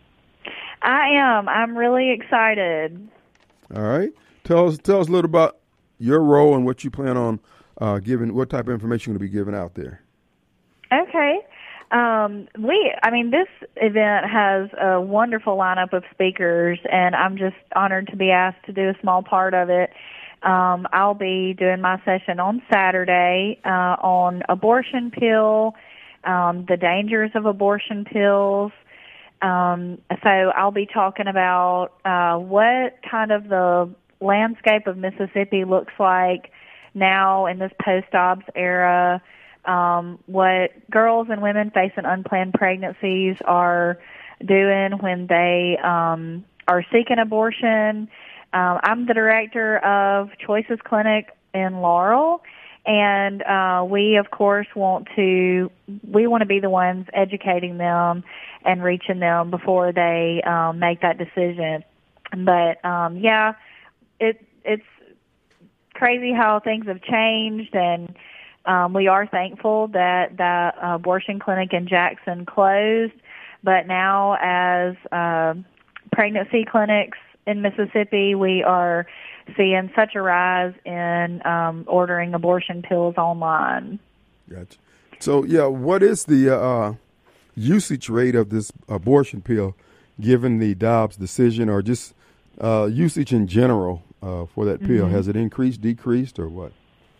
I am. I'm really excited. All right. Tell us, tell us a little about your role and what you plan on uh, giving, what type of information you're going to be giving out there. Okay. Um, we, I mean, this event has a wonderful lineup of speakers, and I'm just honored to be asked to do a small part of it. Um, I'll be doing my session on Saturday uh, on abortion pill, um, the dangers of abortion pills. Um, so I'll be talking about uh, what kind of the landscape of Mississippi looks like now in this post-Dobbs era, um, what girls and women facing unplanned pregnancies are doing when they um, are seeking abortion. Um, I'm the director of Choices Clinic in Laurel, And uh, we, of course, want to we want to be the ones educating them and reaching them before they um, make that decision. But um, yeah, it it's crazy how things have changed, and um, we are thankful that the abortion clinic in Jackson closed. But now, as uh, pregnancy clinics in Mississippi, we are seeing such a rise in um, ordering abortion pills online. Gotcha. So, yeah, what is the uh, usage rate of this abortion pill, given the Dobbs decision, or just uh, usage in general uh, for that pill? Mm-hmm. Has it increased, decreased, or what?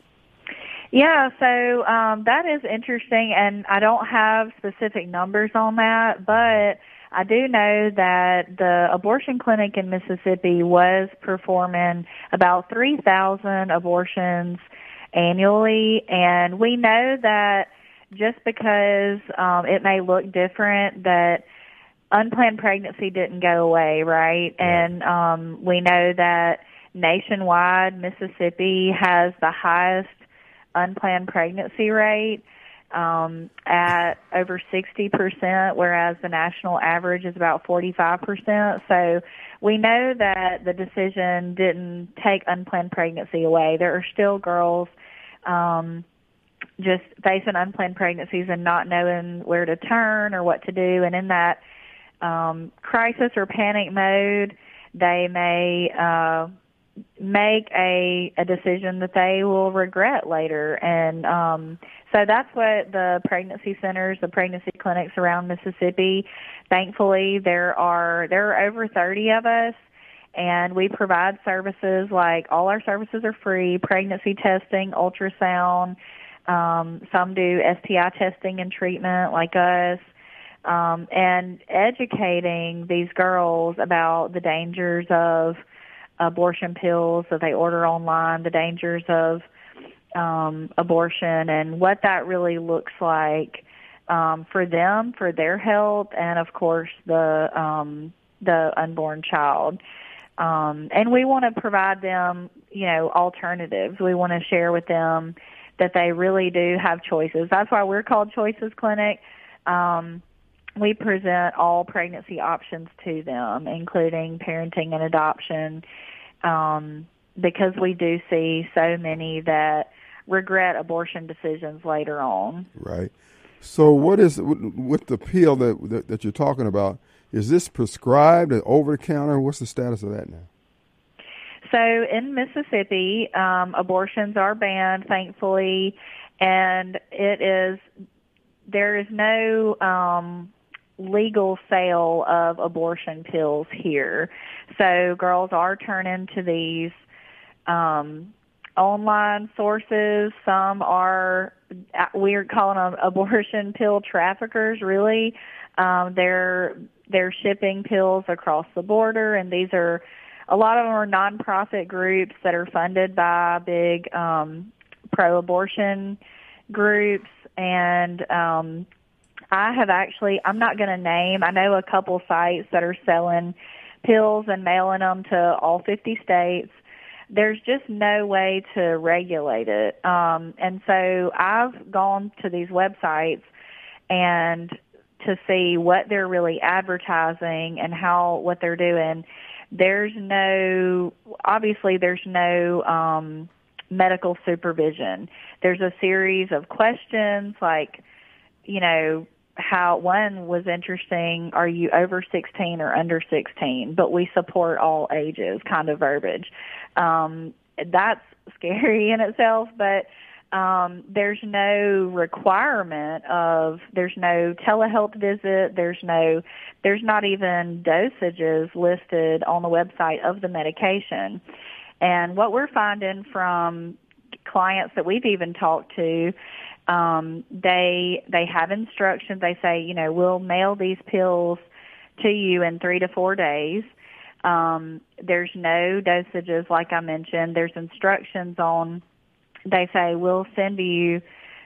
Yeah, so um, that is interesting, and I don't have specific numbers on that, but I do know that the abortion clinic in Mississippi was performing about three thousand abortions annually, and we know that just because um, it may look different, that unplanned pregnancy didn't go away, right? And um, we know that nationwide, Mississippi has the highest unplanned pregnancy rate um, at over sixty percent, whereas the national average is about forty-five percent. So we know that the decision didn't take unplanned pregnancy away. There are still girls um, just facing unplanned pregnancies and not knowing where to turn or what to do. And in that um, crisis or panic mode, they may uh, make a, a decision that they will regret later. And um, so that's what the pregnancy centers, the pregnancy clinics around Mississippi, thankfully there are there are over thirty of us, and we provide services like all our services are free: pregnancy testing, ultrasound, um, some do S T I testing and treatment like us, um, and educating these girls about the dangers of abortion pills that they order online, the dangers of um, abortion, and what that really looks like um, for them, for their health, and of course the um, the unborn child. Um, and we want to provide them, you know, alternatives. We want to share with them that they really do have choices. That's why we're called Choices Clinic. Um, we present all pregnancy options to them, including parenting and adoption, um, because we do see so many that regret abortion decisions later on. Right. So what is, with the pill that, that, that you're talking about, is this prescribed or over-the-counter? What's the status of that now? So in Mississippi, um, abortions are banned, thankfully, and it is, there is no um, legal sale of abortion pills here. So girls are turning to these um, online sources. Some are, we're calling them abortion pill traffickers, really. Um, they're they're shipping pills across the border, and these are, a lot of them are nonprofit groups that are funded by big um, pro-abortion groups. And um, I have actually, I'm not going to name, I know a couple sites that are selling pills and mailing them to all fifty states. There's just no way to regulate it. Um, and so I've gone to these websites and to see what they're really advertising and how, what they're doing. There's no, obviously there's no um, medical supervision. There's a series of questions like, you know, how one was interesting, are you over sixteen or under sixteen? But we support all ages kind of verbiage. Um, that's scary in itself, but um, there's no requirement of, there's no telehealth visit, there's no, there's not even dosages listed on the website of the medication. And what we're finding from clients that we've even talked to, um, they they have instructions. They say, you know, we'll mail these pills to you in three to four days. Um, there's no dosages, like I mentioned. There's instructions on, they say, we'll send you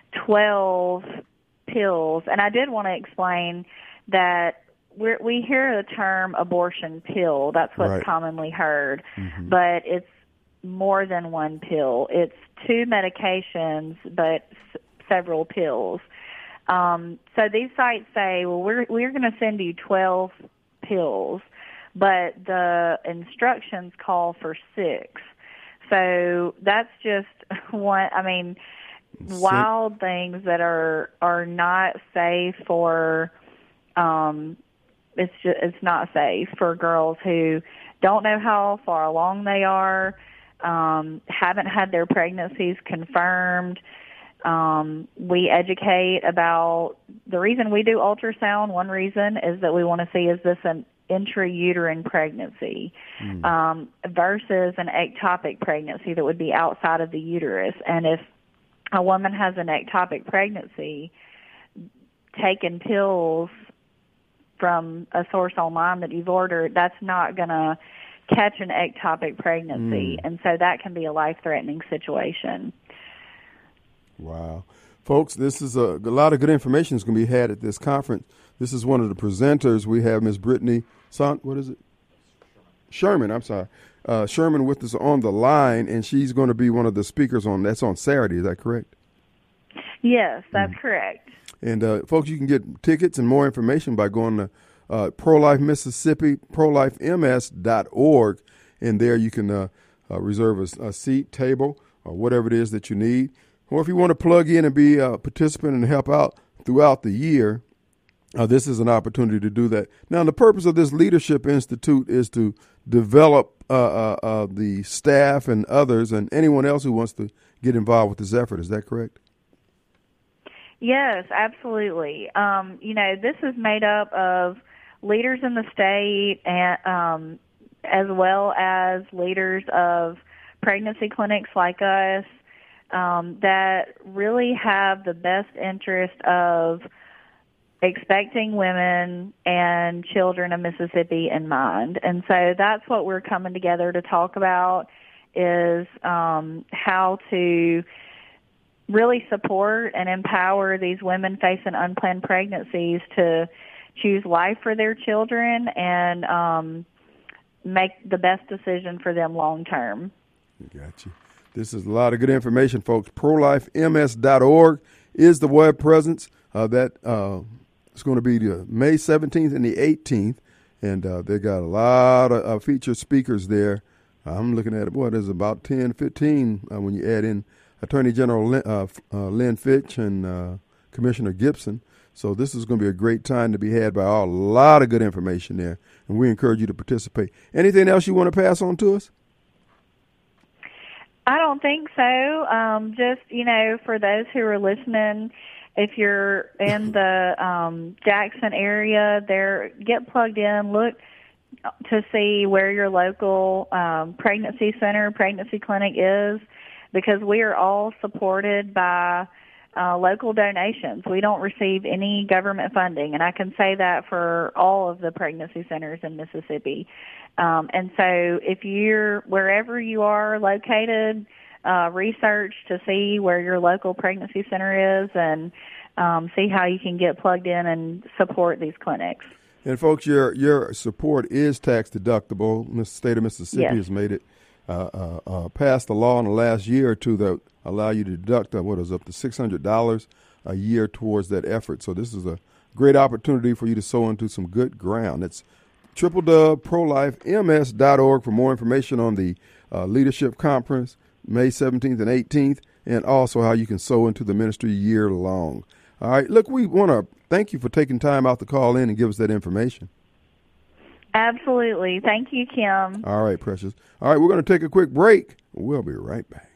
twelve pills. And I did want to explain that we're, we hear the term abortion pill. That's what's right. commonly heard. Mm-hmm. But it's more than one pill. It's two medications, but s- several pills. Um, so these sites say, well, we're we're going to send you twelve pills, but the instructions call for six. So that's just one. I mean, wild things that are are not safe for. Um, it's just it's not safe for girls who don't know how far along they are, um, haven't had their pregnancies confirmed. Um, we educate about the reason we do ultrasound. One reason is that we want to see, is this an intrauterine pregnancy mm. um, versus an ectopic pregnancy that would be outside of the uterus. And if a woman has an ectopic pregnancy, taking pills from a source online that you've ordered, that's not going to catch an ectopic pregnancy. Mm. And so that can be a life-threatening situation. Wow. Folks, this is a, a lot of good information is going to be had at this conference. This is one of the presenters. We have Miss Brittany, Son, what is it? Sherman, I'm sorry. Uh, Sherman with us on the line, and she's going to be one of the speakers on, that's on Saturday, is that correct? Yes, that's mm. correct. And uh, folks, you can get tickets and more information by going to uh, Pro-Life Mississippi, pro life m s dot org, and there you can uh, uh, reserve a, a seat, table, or whatever it is that you need. Or if you want to plug in and be a participant and help out throughout the year, uh, this is an opportunity to do that. Now, the purpose of this Leadership Institute is to develop uh, uh, uh, the staff and others and anyone else who wants to get involved with this effort. Is that correct? Yes, absolutely. Um, you know, this is made up of leaders in the state and um, as well as leaders of pregnancy clinics like us, Um, that really have the best interest of expecting women and children of Mississippi in mind. And so that's what we're coming together to talk about, is um, how to really support and empower these women facing unplanned pregnancies to choose life for their children and um, make the best decision for them long term. Gotcha. This is a lot of good information, folks. pro life m s dot org is the web presence. Uh, that uh, it's going to be the May seventeenth and the eighteenth, and uh, they got a lot of uh, featured speakers there. I'm looking at it, boy, there's about ten, fifteen uh, when you add in Attorney General Lynn, uh, uh, Lynn Fitch and uh, Commissioner Gibson. So this is going to be a great time to be had by all. A lot of good information there, and we encourage you to participate. Anything else you want to pass on to us? I don't think so. Um, just, you know, for those who are listening, if you're in the um, Jackson area, there, get plugged in, look to see where your local um, pregnancy center, pregnancy clinic is, because we are all supported by uh, local donations. We don't receive any government funding, and I can say that for all of the pregnancy centers in Mississippi. Um, and so if you're, wherever you are located, uh, research to see where your local pregnancy center is and um, see how you can get plugged in and support these clinics. And folks, your your support is tax deductible. The state of Mississippi yes. has made it, uh, uh, uh, passed a law in the last year or two that allow you to deduct uh, what is up to six hundred dollars a year towards that effort. So this is a great opportunity for you to sow into some good ground. It's w w w dot pro life m s dot org for more information on the uh, Leadership Conference, May seventeenth and eighteenth, and also how you can sow into the ministry year long. All right, look, we want to thank you for taking time out to call in and give us that information. Absolutely. Thank you, Kim. All right, Precious. All right, we're going to take a quick break. We'll be right back.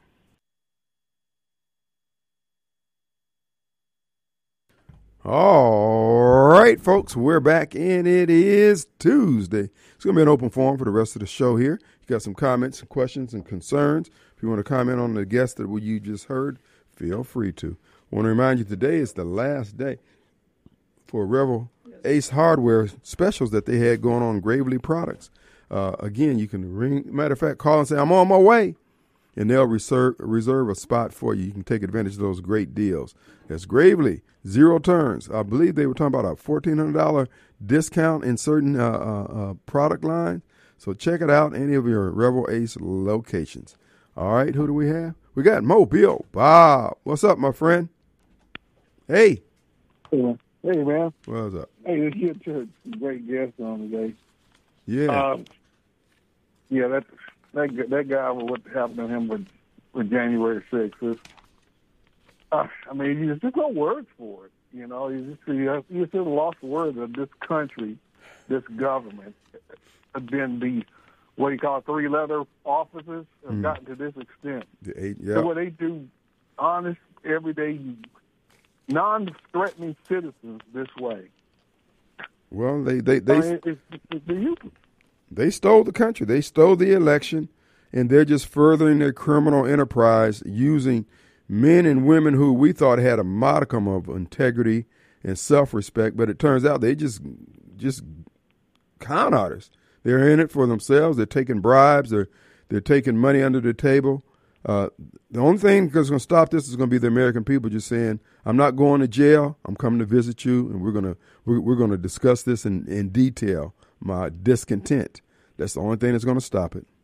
All right, folks, we're back, and it is Tuesday. It's going to be an open forum for the rest of the show here. You got some comments and questions and concerns. If you want to comment on the guest that you just heard, feel free to. I want to remind you today is the last day for Revel Ace Hardware specials that they had going on Gravely products. Uh, again, you can ring, matter of fact, call and say, I'm on my way, and they'll reserve, reserve a spot for you. You can take advantage of those great deals. That's Gravely, zero turns. I believe they were talking about a fourteen hundred dollars discount in certain uh, uh, uh, product lines. So check it out, any of your Revel Ace locations. All right, who do we have? We got Mobile Bob. What's up, my friend? Hey. Hey, man. What's up? Hey, this is a great guest on today. Yeah. Um, yeah, that that that guy with what happened to him with, with January sixth is, uh, I mean, there's just no words for it. You know, you just you you just lost words of this country, this government, have been the what do you call it, three letter officers have Mm. gotten to this extent. The eight, yeah. So what they do, honest, everyday, non-threatening citizens this way. Well, they they they I mean, it's, it's, it's useless. they stole the country. They stole the election, and they're just furthering their criminal enterprise using men and women who we thought had a modicum of integrity and self-respect, but it turns out they just just con artists. They're in it for themselves. They're taking bribes. They're they're taking money under the table. Uh, the only thing that's going to stop this is going to be the American people just saying, "I'm not going to jail. I'm coming to visit you, and we're gonna we're, we're going to discuss this in, in detail. My discontent. That's the only thing that's going to stop it."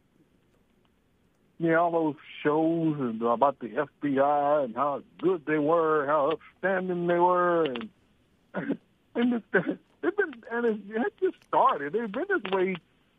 Yeah, all those shows and about the F B I and how good they were, how upstanding they were, and and it's, they've been and it's, it just started. They've been this way,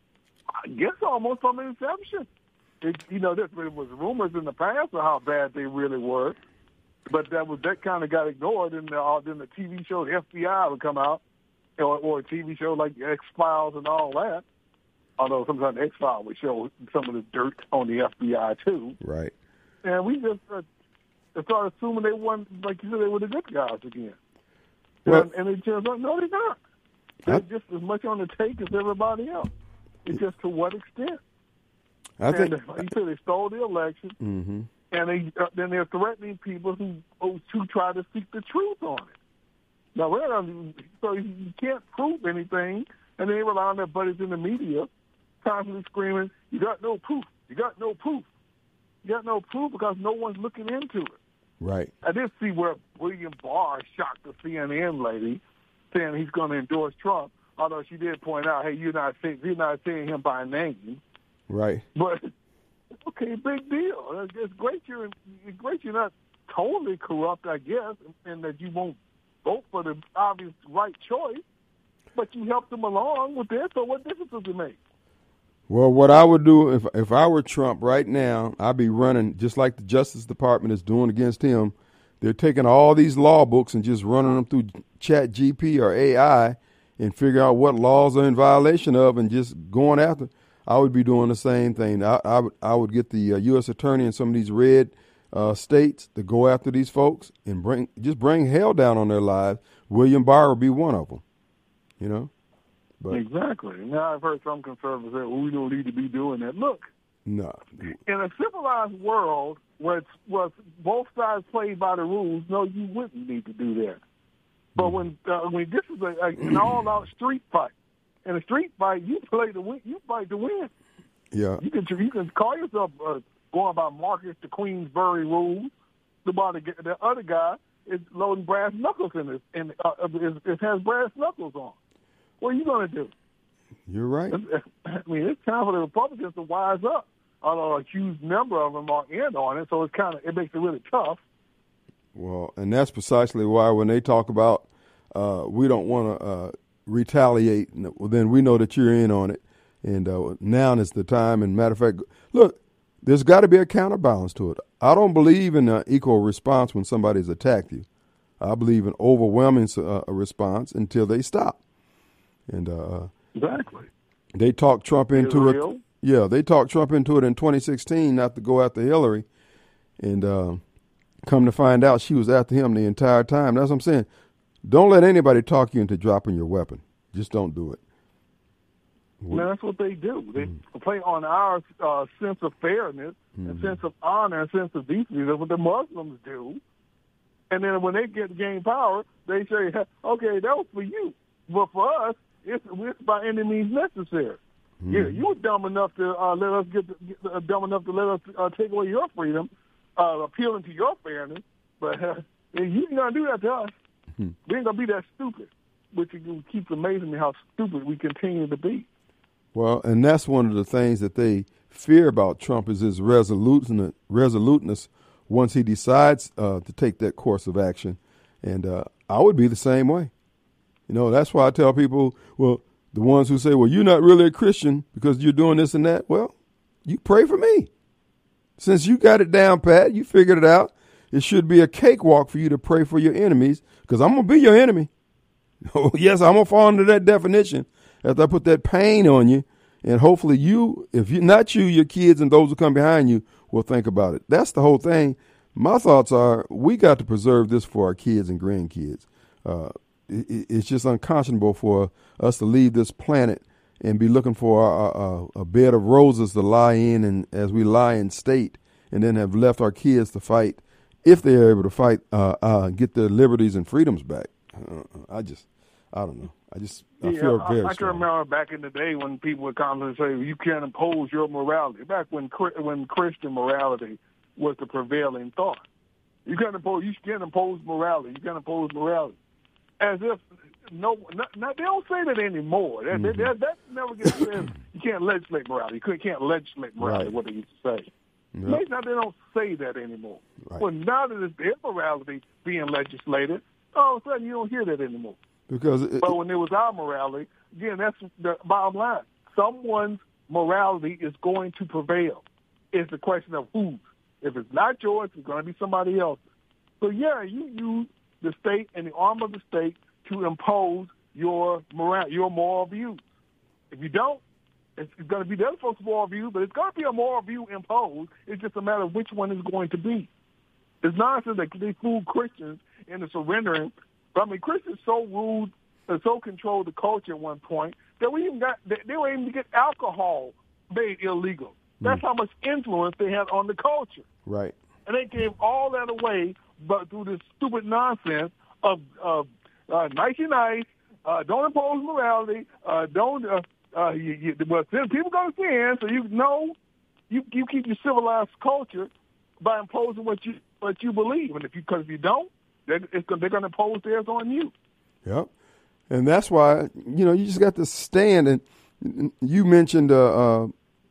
I guess, almost from inception. It, you know, there was rumors in the past of how bad they really were, but that was that kind of got ignored. And uh, then the T V show, the F B I would come out, or, or a T V show like X Files and all that. Although sometimes X Files would show some of the dirt on the F B I too. Right. And we just uh, started assuming they weren't, like you said, they were the good guys again. Well, and, and it turns out, no, they're not. They're I, just as much on the take as everybody else. It's just to what extent. I think. And, like you said, they stole the election, Mm-hmm. and they uh, then they're threatening people who who try to seek the truth on it. Now, we're on, so you can't prove anything, and they rely on their buddies in the media, constantly screaming, "You got no proof! You got no proof! You got no proof!" because no one's looking into it. Right. I did see where William Barr shocked the C N N lady, saying he's going to endorse Trump. Although she did point out, "Hey, you're not saying you're not saying him by name." Right. But okay, big deal. It's great you're it's great you're not totally corrupt, I guess, and that you won't vote for the obvious right choice, but you helped them along with this. So what difference does it make? Well, what I would do if if I were Trump right now, I'd be running just like the Justice Department is doing against him. They're taking all these law books and just running them through Chat G P T or A I and figure out what laws are in violation of and just going after. I would be doing the same thing. I, I would I would get the uh, U S attorney in some of these red uh, states to go after these folks and bring just bring hell down on their lives. William Barr would be one of them, you know. But exactly. Now I've heard some conservatives say, "Well, we don't need to be doing that." Look, no. in a civilized world where it's, where it's both sides played by the rules, no, you wouldn't need to do that. But mm-hmm. when uh, when this is a, a, an all-out street fight, in a street fight, you play to win. You fight to win. Yeah. You can you can call yourself uh, going by Marcus the Queensberry rules. The, the, the other guy is loading brass knuckles in it, and uh, it, it has brass knuckles on. What are you going to do? You're right. I mean, it's time for the Republicans to wise up. Although a huge number of them are in on it, so it's kind of it makes it really tough. Well, and that's precisely why when they talk about uh, we don't want to uh, retaliate, well, then we know that you're in on it, and uh, now is the time. And matter of fact, look, there's got to be a counterbalance to it. I don't believe in an equal response when somebody's attacked you. I believe in overwhelming uh, a response until they stop. And uh, exactly, they talked Trump into Israel. it. Yeah, they talked Trump into it in twenty sixteen not to go after Hillary, and uh, come to find out she was after him the entire time. That's what I'm saying. Don't let anybody talk you into dropping your weapon. Just don't do it. Man, that's what they do. They mm-hmm. play on our uh, sense of fairness, mm-hmm. and sense of honor, and sense of decency. That's what the Muslims do. And then when they get gain power, they say, "Okay, that was for you, but for us, it's, it's by any means necessary." Mm-hmm. Yeah, you were dumb enough to uh, let us get, get uh, dumb enough to let us uh, take away your freedom, uh, appealing to your fairness. But uh, you ain't gonna do that to us. Mm-hmm. We ain't gonna be that stupid. Which keeps amazing me how stupid we continue to be. Well, and that's one of the things that they fear about Trump is his resoluteness, resoluteness once he decides uh, to take that course of action. And uh, I would be the same way. You know, that's why I tell people, well, the ones who say, well, you're not really a Christian because you're doing this and that. Well, you pray for me. Since you got it down, Pat, you figured it out. It should be a cakewalk for you to pray for your enemies because I'm going to be your enemy. Oh, yes, I'm going to fall under that definition after I put that pain on you. And hopefully you, if you not you, your kids and those who come behind you will think about it. That's the whole thing. My thoughts are we got to preserve this for our kids and grandkids. Uh, it, it's just unconscionable for us to leave this planet and be looking for a, a, a bed of roses to lie in, and as we lie in state, and then have left our kids to fight, if they are able to fight, uh, uh, get their liberties and freedoms back. Uh, I just, I don't know. I just, I yeah, feel very I, I can strong. remember back in the day when people would constantly say, you can't impose your morality. Back when when Christian morality was the prevailing thought. You can't impose, you can't impose morality. You can't impose morality. As if, no, not, not, they don't say that anymore. That, mm-hmm. that, that never gets said. You can't legislate morality. You can't legislate morality, right. What they used to say. Yep. Now they don't say that anymore. Right. Well, now that it's their morality being legislated, all of a sudden you don't hear that anymore. Because it, but when it was our morality, again, that's the bottom line. Someone's morality is going to prevail. It's a question of whose. If it's not yours, it's going to be somebody else's. So, yeah, you use the state and the arm of the state to impose your moral, your moral views. If you don't, it's going to be the other folks' moral view, but it's going to be a moral view imposed. It's just a matter of which one is going to be. It's nonsense that they fool Christians into surrendering. But, I mean, Christians so ruled and so controlled the culture at one point that we even got they, they were able to get alcohol made illegal. That's mm. how much influence they had on the culture. Right. And they gave all that away, but through this stupid nonsense of of uh, nicey nice, uh, don't impose morality, uh, don't. Uh, uh, you, you, well, people go to sin, so you know you you keep your civilized culture by imposing what you what you believe, and if you because if you don't, they're, it's, they're going to impose theirs on you. Yep. And that's why, you know, you just got to stand. And you mentioned uh, uh,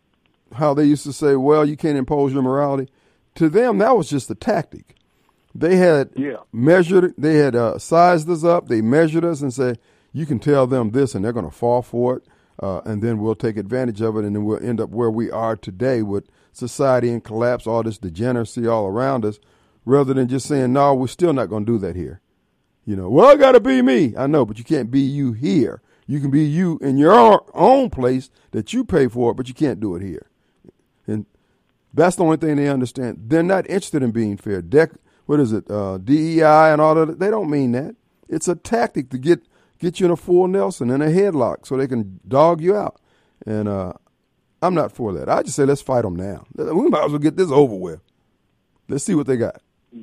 how they used to say, well, you can't impose your morality. To them, that was just a tactic. They had yeah. measured, they had uh, sized us up. They measured us and said, you can tell them this and they're going to fall for it. Uh, and then we'll take advantage of it. And then we'll end up where we are today with society in collapse, all this degeneracy all around us, rather than just saying, no, we're still not going to do that here. You know, well, I got to be me. I know, but you can't be you here. You can be you in your own place that you pay for, but you can't do it here. And that's the only thing they understand. They're not interested in being fair. Dec- what is it, uh, D E I and all of that? They don't mean that. It's a tactic to get get you in a full Nelson and a headlock so they can dog you out. And uh, I'm not for that. I just say let's fight them now. We might as well get this over with. Let's see what they got.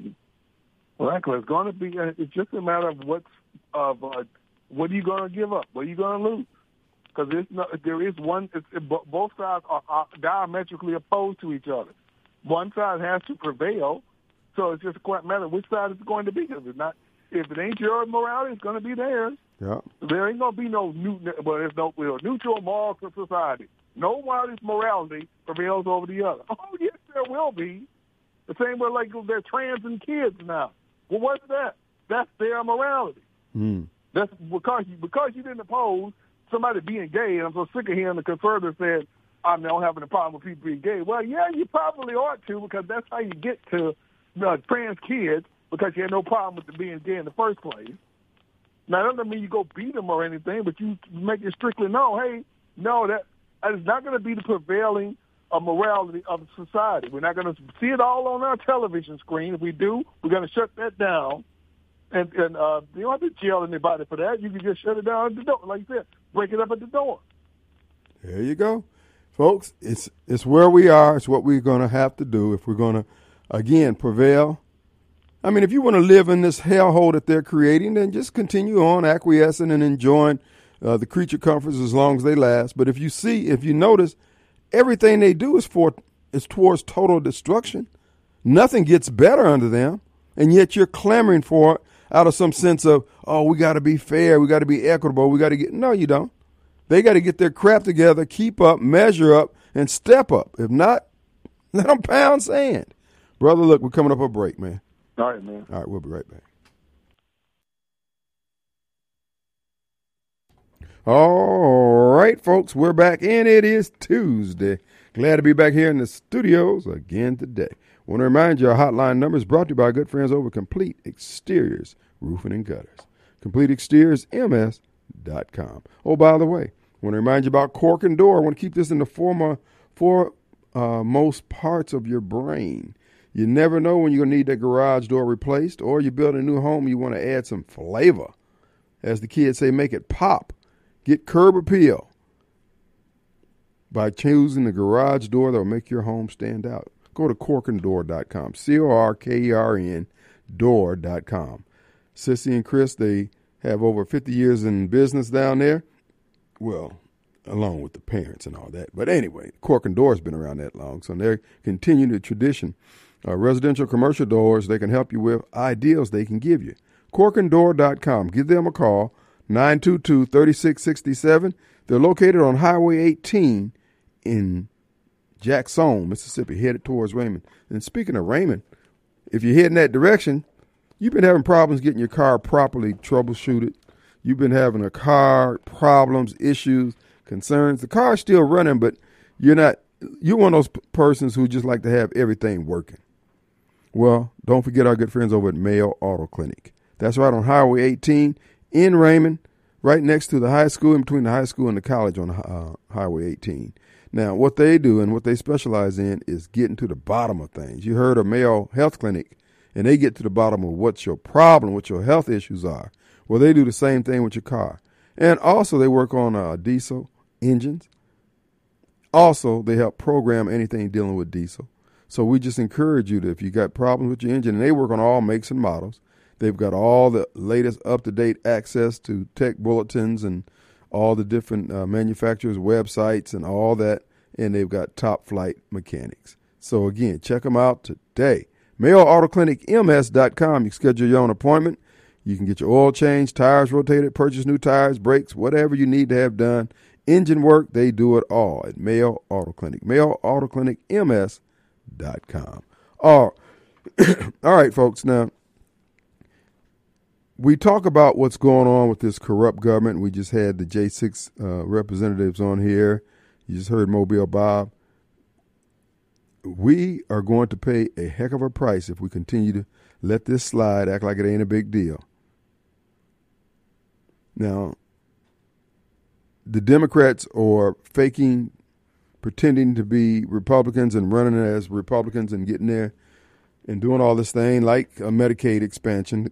Well, it's going to be. It's just a matter of what's of uh, what are you going to give up? What are you going to lose? Because there is one. It's, it, both sides are, are diametrically opposed to each other. One side has to prevail, so it's just a matter of which side it's going to be. Because it's not. If it ain't your morality, it's going to be theirs. Yeah. There ain't going to be no new. Well, there's no well, neutral moral society. Nobody's morality prevails over the other. Oh yes, there will be. The same way like they're trans and kids now. Well, what's that? That's their morality. Mm. That's because you, because you didn't oppose somebody being gay. And I'm so sick of hearing the conservatives saying, I'm not having a problem with people being gay. Well, yeah, you probably ought to because that's how you get to uh, trans kids because you had no problem with them being gay in the first place. Now, that doesn't mean you go beat them or anything, but you make it strictly known, hey, no, that, that is not going to be the prevailing a morality of society. We're not going to see it all on our television screen. If we do, we're going to shut that down. And, and uh, you don't have to jail anybody for that. You can just shut it down at the door. Like you said, break it up at the door. There you go. Folks, it's it's where we are. It's what we're going to have to do if we're going to, again, prevail. I mean, if you want to live in this hellhole that they're creating, then just continue on acquiescing and enjoying uh, the creature comforts as long as they last. But if you see, if you notice, everything they do is for is towards total destruction. Nothing gets better under them, and yet you're clamoring for it out of some sense of, oh, we got to be fair, we got to be equitable, we got to get. No, you don't. They got to get their crap together, keep up, measure up, and step up. If not, let them pound sand. Brother, look, we're coming up a break, man. All right, man. All right, we'll be right back. All right, folks, we're back, and it is Tuesday. Glad to be back here in the studios again today. Want to remind you, our hotline number is brought to you by our good friends over Complete Exteriors, Roofing and Gutters. Complete Exteriors M S dot com. Oh, by the way, want to remind you about cork and door. I want to keep this in the former, foremost uh, most parts of your brain. You never know when you're going to need that garage door replaced, or you build a new home, you want to add some flavor. As the kids say, make it pop. Get curb appeal by choosing the garage door that will make your home stand out. Go to cork and door dot com, C O R K E R N, door dot com. Sissy and Chris, they have over fifty years in business down there. Well, along with the parents and all that. But anyway, Cork and Door has been around that long, so they're continuing the tradition. Uh, residential, commercial doors they can help you with, ideals they can give you. cork and door dot com. Give them a call. nine two two, three six six seven. They're located on Highway eighteen in Jackson, Mississippi, headed towards Raymond. And speaking of Raymond, if you're heading that direction, you've been having problems getting your car properly troubleshooted. You've been having a car problems, issues, concerns. The car's still running, but you're not. You're one of those p- persons who just like to have everything working. Well, don't forget our good friends over at Mayo Auto Clinic. That's right on Highway eighteen in Raymond, right next to the high school, in between the high school and the college on uh, Highway eighteen. Now, what they do and what they specialize in is getting to the bottom of things. You heard of Mayo Health Clinic, and they get to the bottom of what's your problem, what your health issues are. Well, they do the same thing with your car. And also, they work on uh, diesel engines. Also, they help program anything dealing with diesel. So we just encourage you that if you got problems with your engine, and they work on all makes and models, they've got all the latest up-to-date access to tech bulletins and all the different uh, manufacturers' websites and all that, and they've got top-flight mechanics. So, again, check them out today. Mayo Auto Clinic M S dot com. You can schedule your own appointment. You can get your oil changed, tires rotated, purchase new tires, brakes, whatever you need to have done. Engine work, they do it all at Mayo Auto Clinic. Mayo Auto Clinic M S dot com. Oh, all right, folks. Now, we talk about what's going on with this corrupt government. We just had the J six uh, representatives on here. You just heard Mobile Bob. We are going to pay a heck of a price if we continue to let this slide, act like it ain't a big deal. Now, the Democrats are faking, pretending to be Republicans and running as Republicans and getting there and doing all this thing like a Medicaid expansion.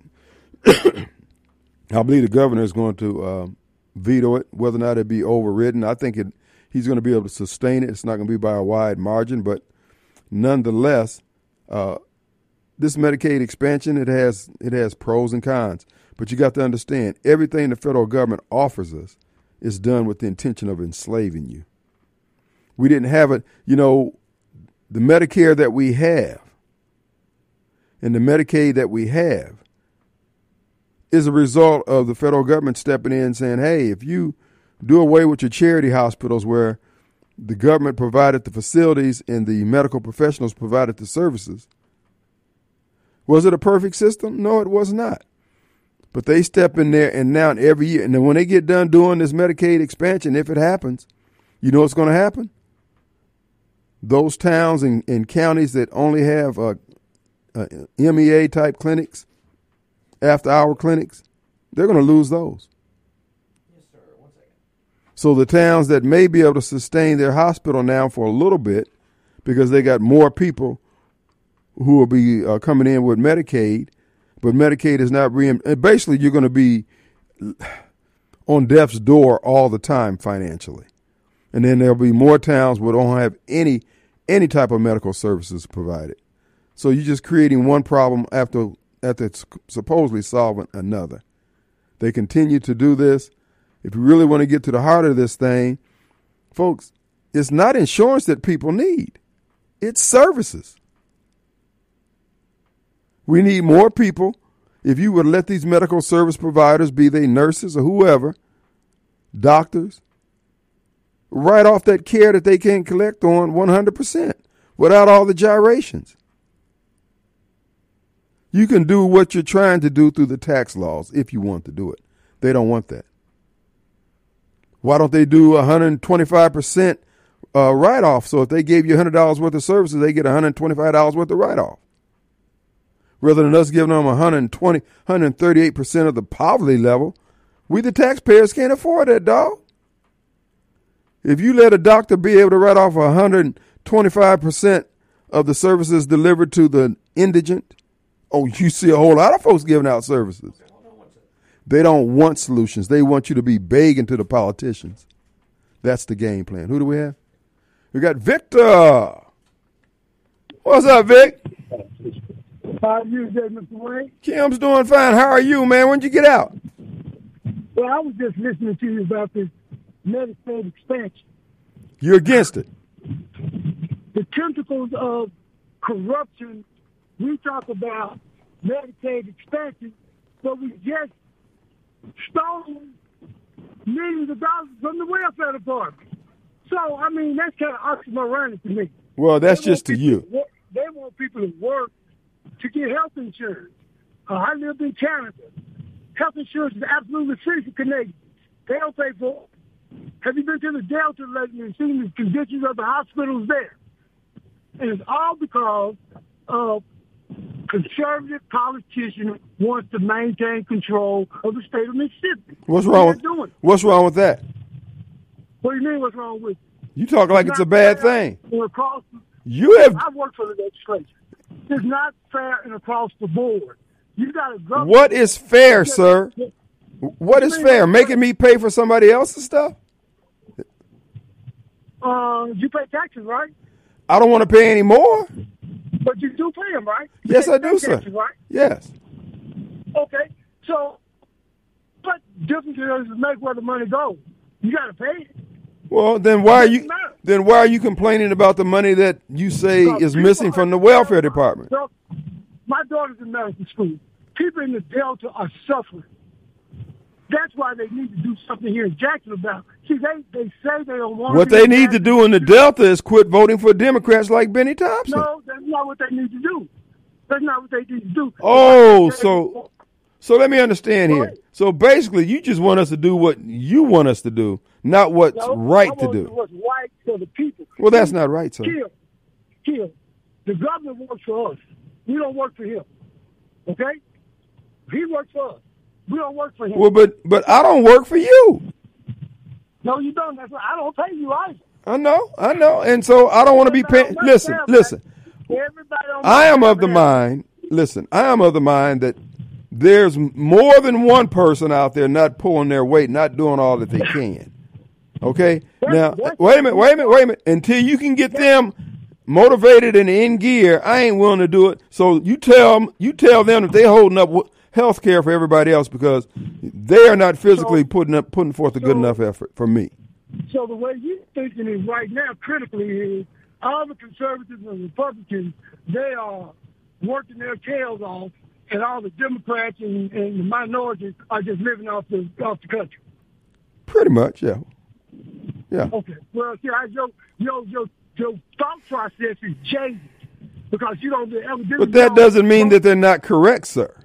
I believe the governor is going to uh, veto it, whether or not it be overridden. I think it, he's going to be able to sustain it. It's not going to be by a wide margin, but nonetheless, uh, this Medicaid expansion, it has it has pros and cons. But you got to understand, everything the federal government offers us is done with the intention of enslaving you. We didn't have it, you know, the Medicare that we have and the Medicaid that we have is a result of the federal government stepping in and saying, hey, if you do away with your charity hospitals where the government provided the facilities and the medical professionals provided the services, was it a perfect system? No, it was not. But they step in there, and now every year, and then when they get done doing this Medicaid expansion, if it happens, you know what's going to happen? Those towns and, and counties that only have uh, uh, M E A-type clinics, after-hour clinics, they're going to lose those. Yes, sir. One second. So the towns that may be able to sustain their hospital now for a little bit because they got more people who will be uh, coming in with Medicaid, but Medicaid is not reimbursed. Basically, you're going to be on death's door all the time financially. And then there'll be more towns where don't have any any type of medical services provided. So you're just creating one problem after after it's supposedly solving another. They continue to do this. If you really want to get to the heart of this thing, folks, it's not insurance that people need. It's services. We need more people. If you would let these medical service providers, be they nurses or whoever, doctors, write off that care that they can't collect on one hundred percent without all the gyrations. You can do what you're trying to do through the tax laws if you want to do it. They don't want that. Why don't they do one hundred twenty-five percent uh, write-off? So if they gave you one hundred dollars worth of services, they get one hundred twenty-five dollars worth of write-off. Rather than us giving them one hundred twenty, one hundred thirty-eight percent of the poverty level, we the taxpayers can't afford that, dog. If you let a doctor be able to write off one hundred twenty-five percent of the services delivered to the indigent, oh, you see a whole lot of folks giving out services. They don't want solutions. They want you to be begging to the politicians. That's the game plan. Who do we have? We got Victor. What's up, Vic? How are you today, Mister Wayne? Kim's doing fine. How are you, man? When'd you get out? Well, I was just listening to you about this Medicaid expansion. You're against it. The tentacles of corruption, we talk about Medicaid expansion, but we just stole millions of dollars from the welfare department. So, I mean, that's kind of oxymoronic to me. Well, that's They just want to people you. to work- They want people to work to get health insurance. Uh, I lived in Canada. Health insurance is absolutely free for Canadians. They don't pay for it. Have you been to the Delta lately and seen the conditions of the hospitals there? And it's all because of conservative politicians wants to maintain control of the state of Mississippi. What's wrong with doing? What's wrong with that? What do you mean? What's wrong with it? You talk like it's a bad thing. Across, You have I work for the legislature. It's not fair and across the board. You got a government. what is fair, sir? What is fair? Making me pay for somebody else's stuff? Uh, you pay taxes, right? I don't want to pay any more. But you do pay them, right? You Yes, pay I do, taxes, sir. Right? Yes. Okay. So, what difference does it make where the money goes? You got to pay it. Well, then why are you Doesn't matter. then why are you complaining about the money that you say Because is people missing from the are- welfare department? So, my daughter's in medical school. People in the Delta are suffering. That's why they need to do something here in Jackson about it. See, they, they say they don't want What to they need to do in the Delta is quit voting for Democrats like Benny Thompson. No, that's not what they need to do. That's not what they need to do. Oh, They- so so let me understand Go here. ahead. So basically, you just want us to do what you want us to do, not what's No, right I to want do. What's right for the people. Well, that's not right, sir. Kill, kill. The governor works for us. We don't work for him. Okay? He works for us. We don't work for him. Well, but but I don't work for you. No, you don't. That's why I don't pay you either. I know, I know, and so I don't want to be paying. Everybody on my Listen, staff, listen. Everybody on my I am staff of the has- mind. Listen, I am of the mind that there's more than one person out there not pulling their weight, not doing all that they can. Okay. Now, wait a minute, wait a minute, wait a minute. Until you can get them motivated and in gear, I ain't willing to do it. So you tell 'em- you tell them that they're holding up health care for everybody else because they are not physically So- putting up putting forth a good so- enough effort for me. So the way you're thinking is right now, critically, is all the conservatives and Republicans, they are working their tails off, and all the Democrats and, and the minorities are just living off the off the country. Pretty much, yeah, yeah. Okay. Well, see, I, your, your, your, your thought process is jaded because you don't evidently. But that doesn't mean that they're not correct, sir.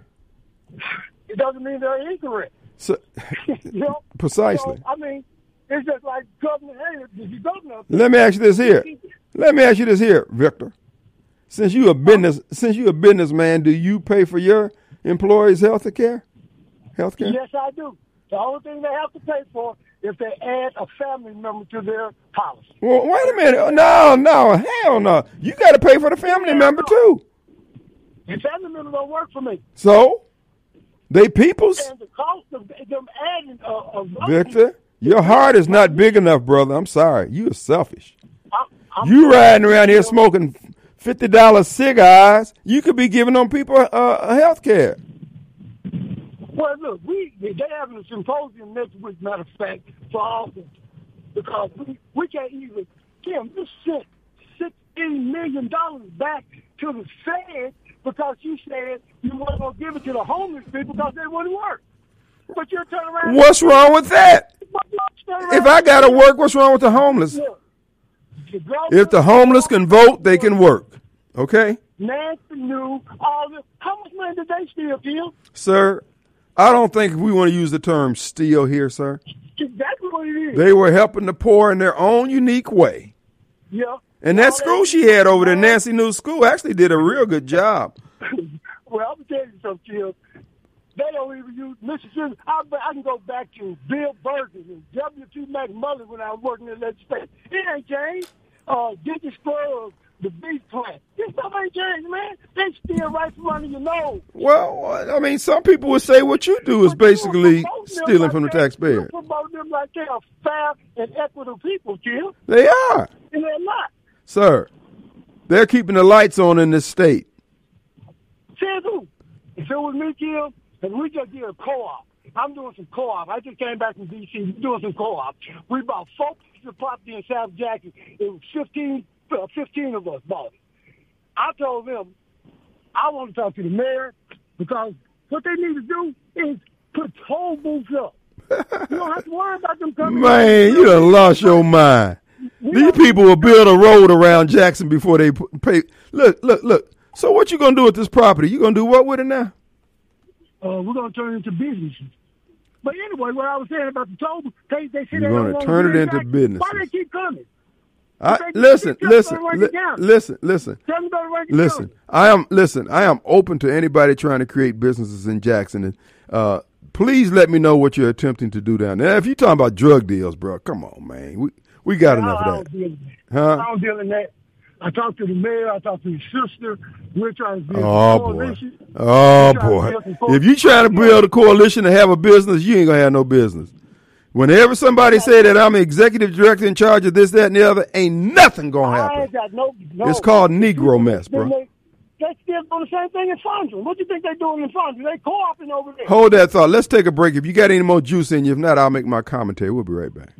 It doesn't mean they're incorrect. So, You know? precisely. So, I mean, it's just like Governor Hayes, the governor. Let me ask you this here. Let me ask you this here, Victor. Since you a business, since you a businessman, do you pay for your employees' health care? Health care? Yes, I do. The only thing they have to pay for if they add a family member to their policy. Well, wait a minute. No, no, hell no. You got to pay for the family member too. And family members don't work for me. So, they peoples. And the cost of them adding a, a Victor, your heart is not big enough, brother. I'm sorry. You are selfish. I'm, I'm You riding around here smoking fifty dollar cigars. You could be giving them people uh, health care. Well, look, we they having a symposium next week, matter of fact, for all of us, because we, we can't even, Kim, you sent sixteen million dollars back to the Fed because you said you weren't going to give it to the homeless people because they wouldn't work. But you're turning around. What's wrong with that? But you turn around- If I got to work, what's wrong with the homeless? Look, the government- If the homeless can vote, they can work. Okay? Nancy knew all the. How much money did they steal, Kim? Sir, I don't think we want to use the term steal here, sir. Exactly what it is. They were helping the poor in their own unique way. Yeah. And that school she had over there, Nancy New School, actually did a real good job. Well, I'm going to tell you something, Kim. They don't even use Mississippi. I, I can go back to Bill Burgess and W T McMullen when I was working in legislation. It ain't changed. Uh, Dickie Scruggs, the beef plant. This stuff ain't changed, man. They steal right from under your nose. Well, I mean, some people would say what you do is basically stealing like from the that. taxpayer. You promote them like they are fair and equitable people, Kim. They are. And they're not. Sir, they're keeping the lights on in this state. Says who? If it was me, Kim, and we just did a co-op. I'm doing some co-op. I just came back from D C doing some co-op. We bought four pieces of property in South Jackson. It was fifteen, uh, fifteen of us bought it. I told them I want to talk to the mayor because what they need to do is put toll booths up. You don't have to worry about them coming. Man, you done lost your mind. These people will build a road around Jackson before they pay. Look, look, look. So what you going to do with this property? You going to do what with it now? Uh, we're going to turn it into businesses. But anyway, what I was saying about the toll, they, they said You're they going don't to turn it into back. businesses. Why they keep coming? I, They- listen, they listen, just li- go to Rankin listen, listen, Tell them to go to Rankin listen. County. I am listen. I am open to anybody trying to create businesses in Jackson. And uh, please let me know what you're attempting to do down there. If you're talking about drug deals, bro, come on, man. We we got I, enough I of don't that. deal with that. Huh? I don't deal in that. I talked to the mayor. I talked to his sister. We're trying to build Oh a boy. coalition. Oh We're trying to boy. build some co- If you trying to build a coalition to have a business, you ain't gonna have no business. Whenever somebody say that I'm executive director in charge of this, that, and the other, ain't nothing gonna I happen. ain't got no, no. It's called Negro mess, Then bro. They, they still doing the same thing in Fondren. What do you think they doing in Fondren? They co-oping over there. Hold that thought. Let's take a break. If you got any more juice in you, if not, I'll make my commentary. We'll be right back.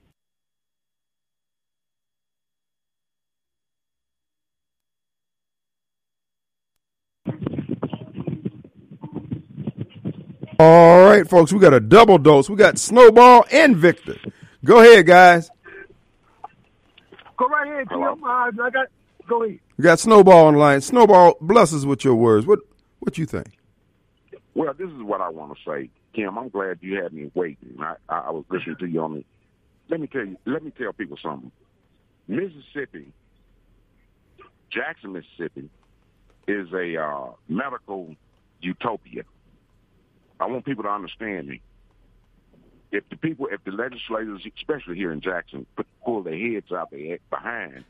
All right, folks, we got a double dose. We got Snowball and Victor. Go ahead, guys. Go right ahead, Tim. Uh, I got. Go ahead. We got Snowball on the line. Snowball, bless us with your words. What what you think? Well, this is what I want to say, Kim. I'm glad you had me waiting. I, I, I was listening to you on the. Let me tell you. Let me tell people something. Mississippi, Jackson, Mississippi, is a uh, medical utopia. I want people to understand me. If the people, if the legislators, especially here in Jackson, put, pull their heads out their behind,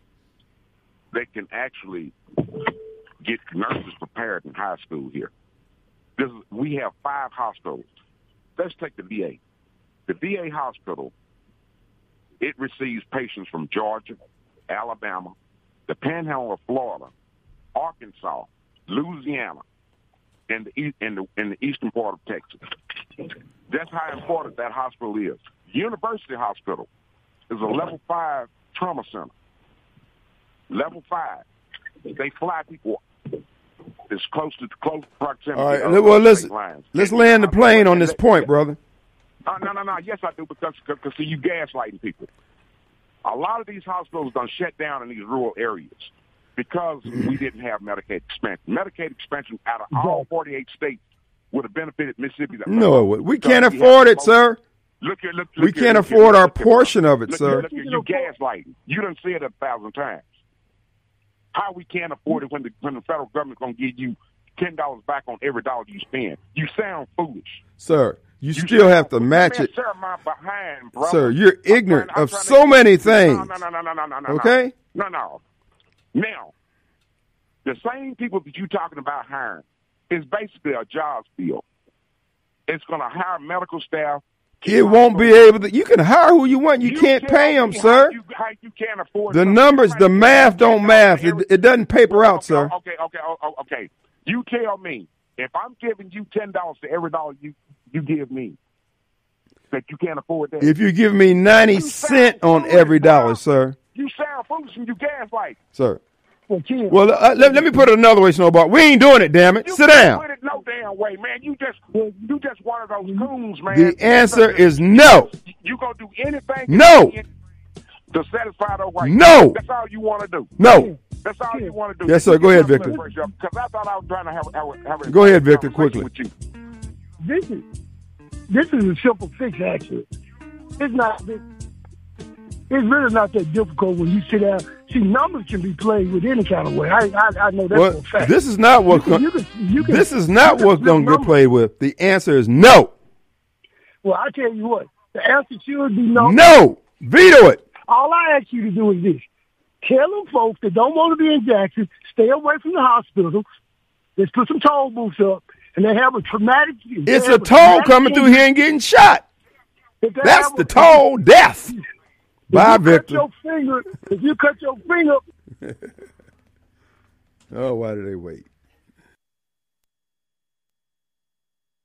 they can actually get nurses prepared in high school here. This is, we have five hospitals. Let's take the V A. The V A hospital, it receives patients from Georgia, Alabama, the Panhandle of Florida, Arkansas, Louisiana, and the, in the, in the eastern part of Texas. That's how important that hospital is. University Hospital is a level five trauma center. Level five. They fly people as close to close proximity. All right, of well, let's state lines. let's land the plane on this point, brother. Uh, no, no, no. Yes, I do, because because see, you gaslighting people. A lot of these hospitals done shut down in these rural areas because we didn't have Medicaid expansion. Medicaid expansion out of all forty-eight states would have benefited Mississippi. That No, it would. We can't Because afford have it, sir. Look here, look, We look here, can't look here, afford look our here, portion of it, look sir. Here, look here, you gaslighting. You done said it a thousand times. How we can't afford it when the when the federal government's gonna give you ten dollars back on every dollar you spend? You sound foolish. Sir, you, You still sound have to foolish. match Man, it. Sir, my behind, brother. Sir, you're I'm ignorant trying- I'm of trying to- so many things. No, no, no, no, no, no, no. Okay? No, no. Now, the same people that you're talking about hiring is basically a jobs bill. It's going to hire medical staff. It won't be able to. You can hire who you want. You, can't tell pay them, me sir. How you, how you can't afford The something. numbers, the math don't math. It, it doesn't paper out, okay, sir. Okay, okay, okay, okay. You tell me, if I'm giving you ten dollars to every dollar you, you give me, that you can't afford that. If you give me ninety You cent sound on foolish, every bro. dollar, sir. You sound foolish and you gaslight. Sir. Well, Kim, Well, uh, let, let me put it another way, Snowball. We ain't doing it, damn it. You Sit can't down. put it no damn way, man. You just you just one of those coons, man. The answer is no. You gonna do anything you No. can to satisfy those rights. No. That's all you want to do. No. That's all you want to do. Yes, sir. Go ahead, Victor. Because I thought I was trying to have, have, have a Go ahead, Victor, quickly. with you. This is this is a simple fix, actually. It's not. It's really not that difficult when you sit down. See, numbers can be played with any kind of way. I I, I know that's Well, a fact. this is not what. You can- you can- you can- this is not you can what's flip going to get numbers. played with. The answer is no. Well, I tell you what, the answer should be no. No. Veto it. All I ask you to do is this: tell them folks that don't want to be in Jackson, stay away from the hospitals. Let's put some toll booths up, and they have a traumatic. It's a toll coming through here and getting shot. That's the toll death. Bye, if you Victor. Cut your finger, if you cut your finger, Oh, why do they wait?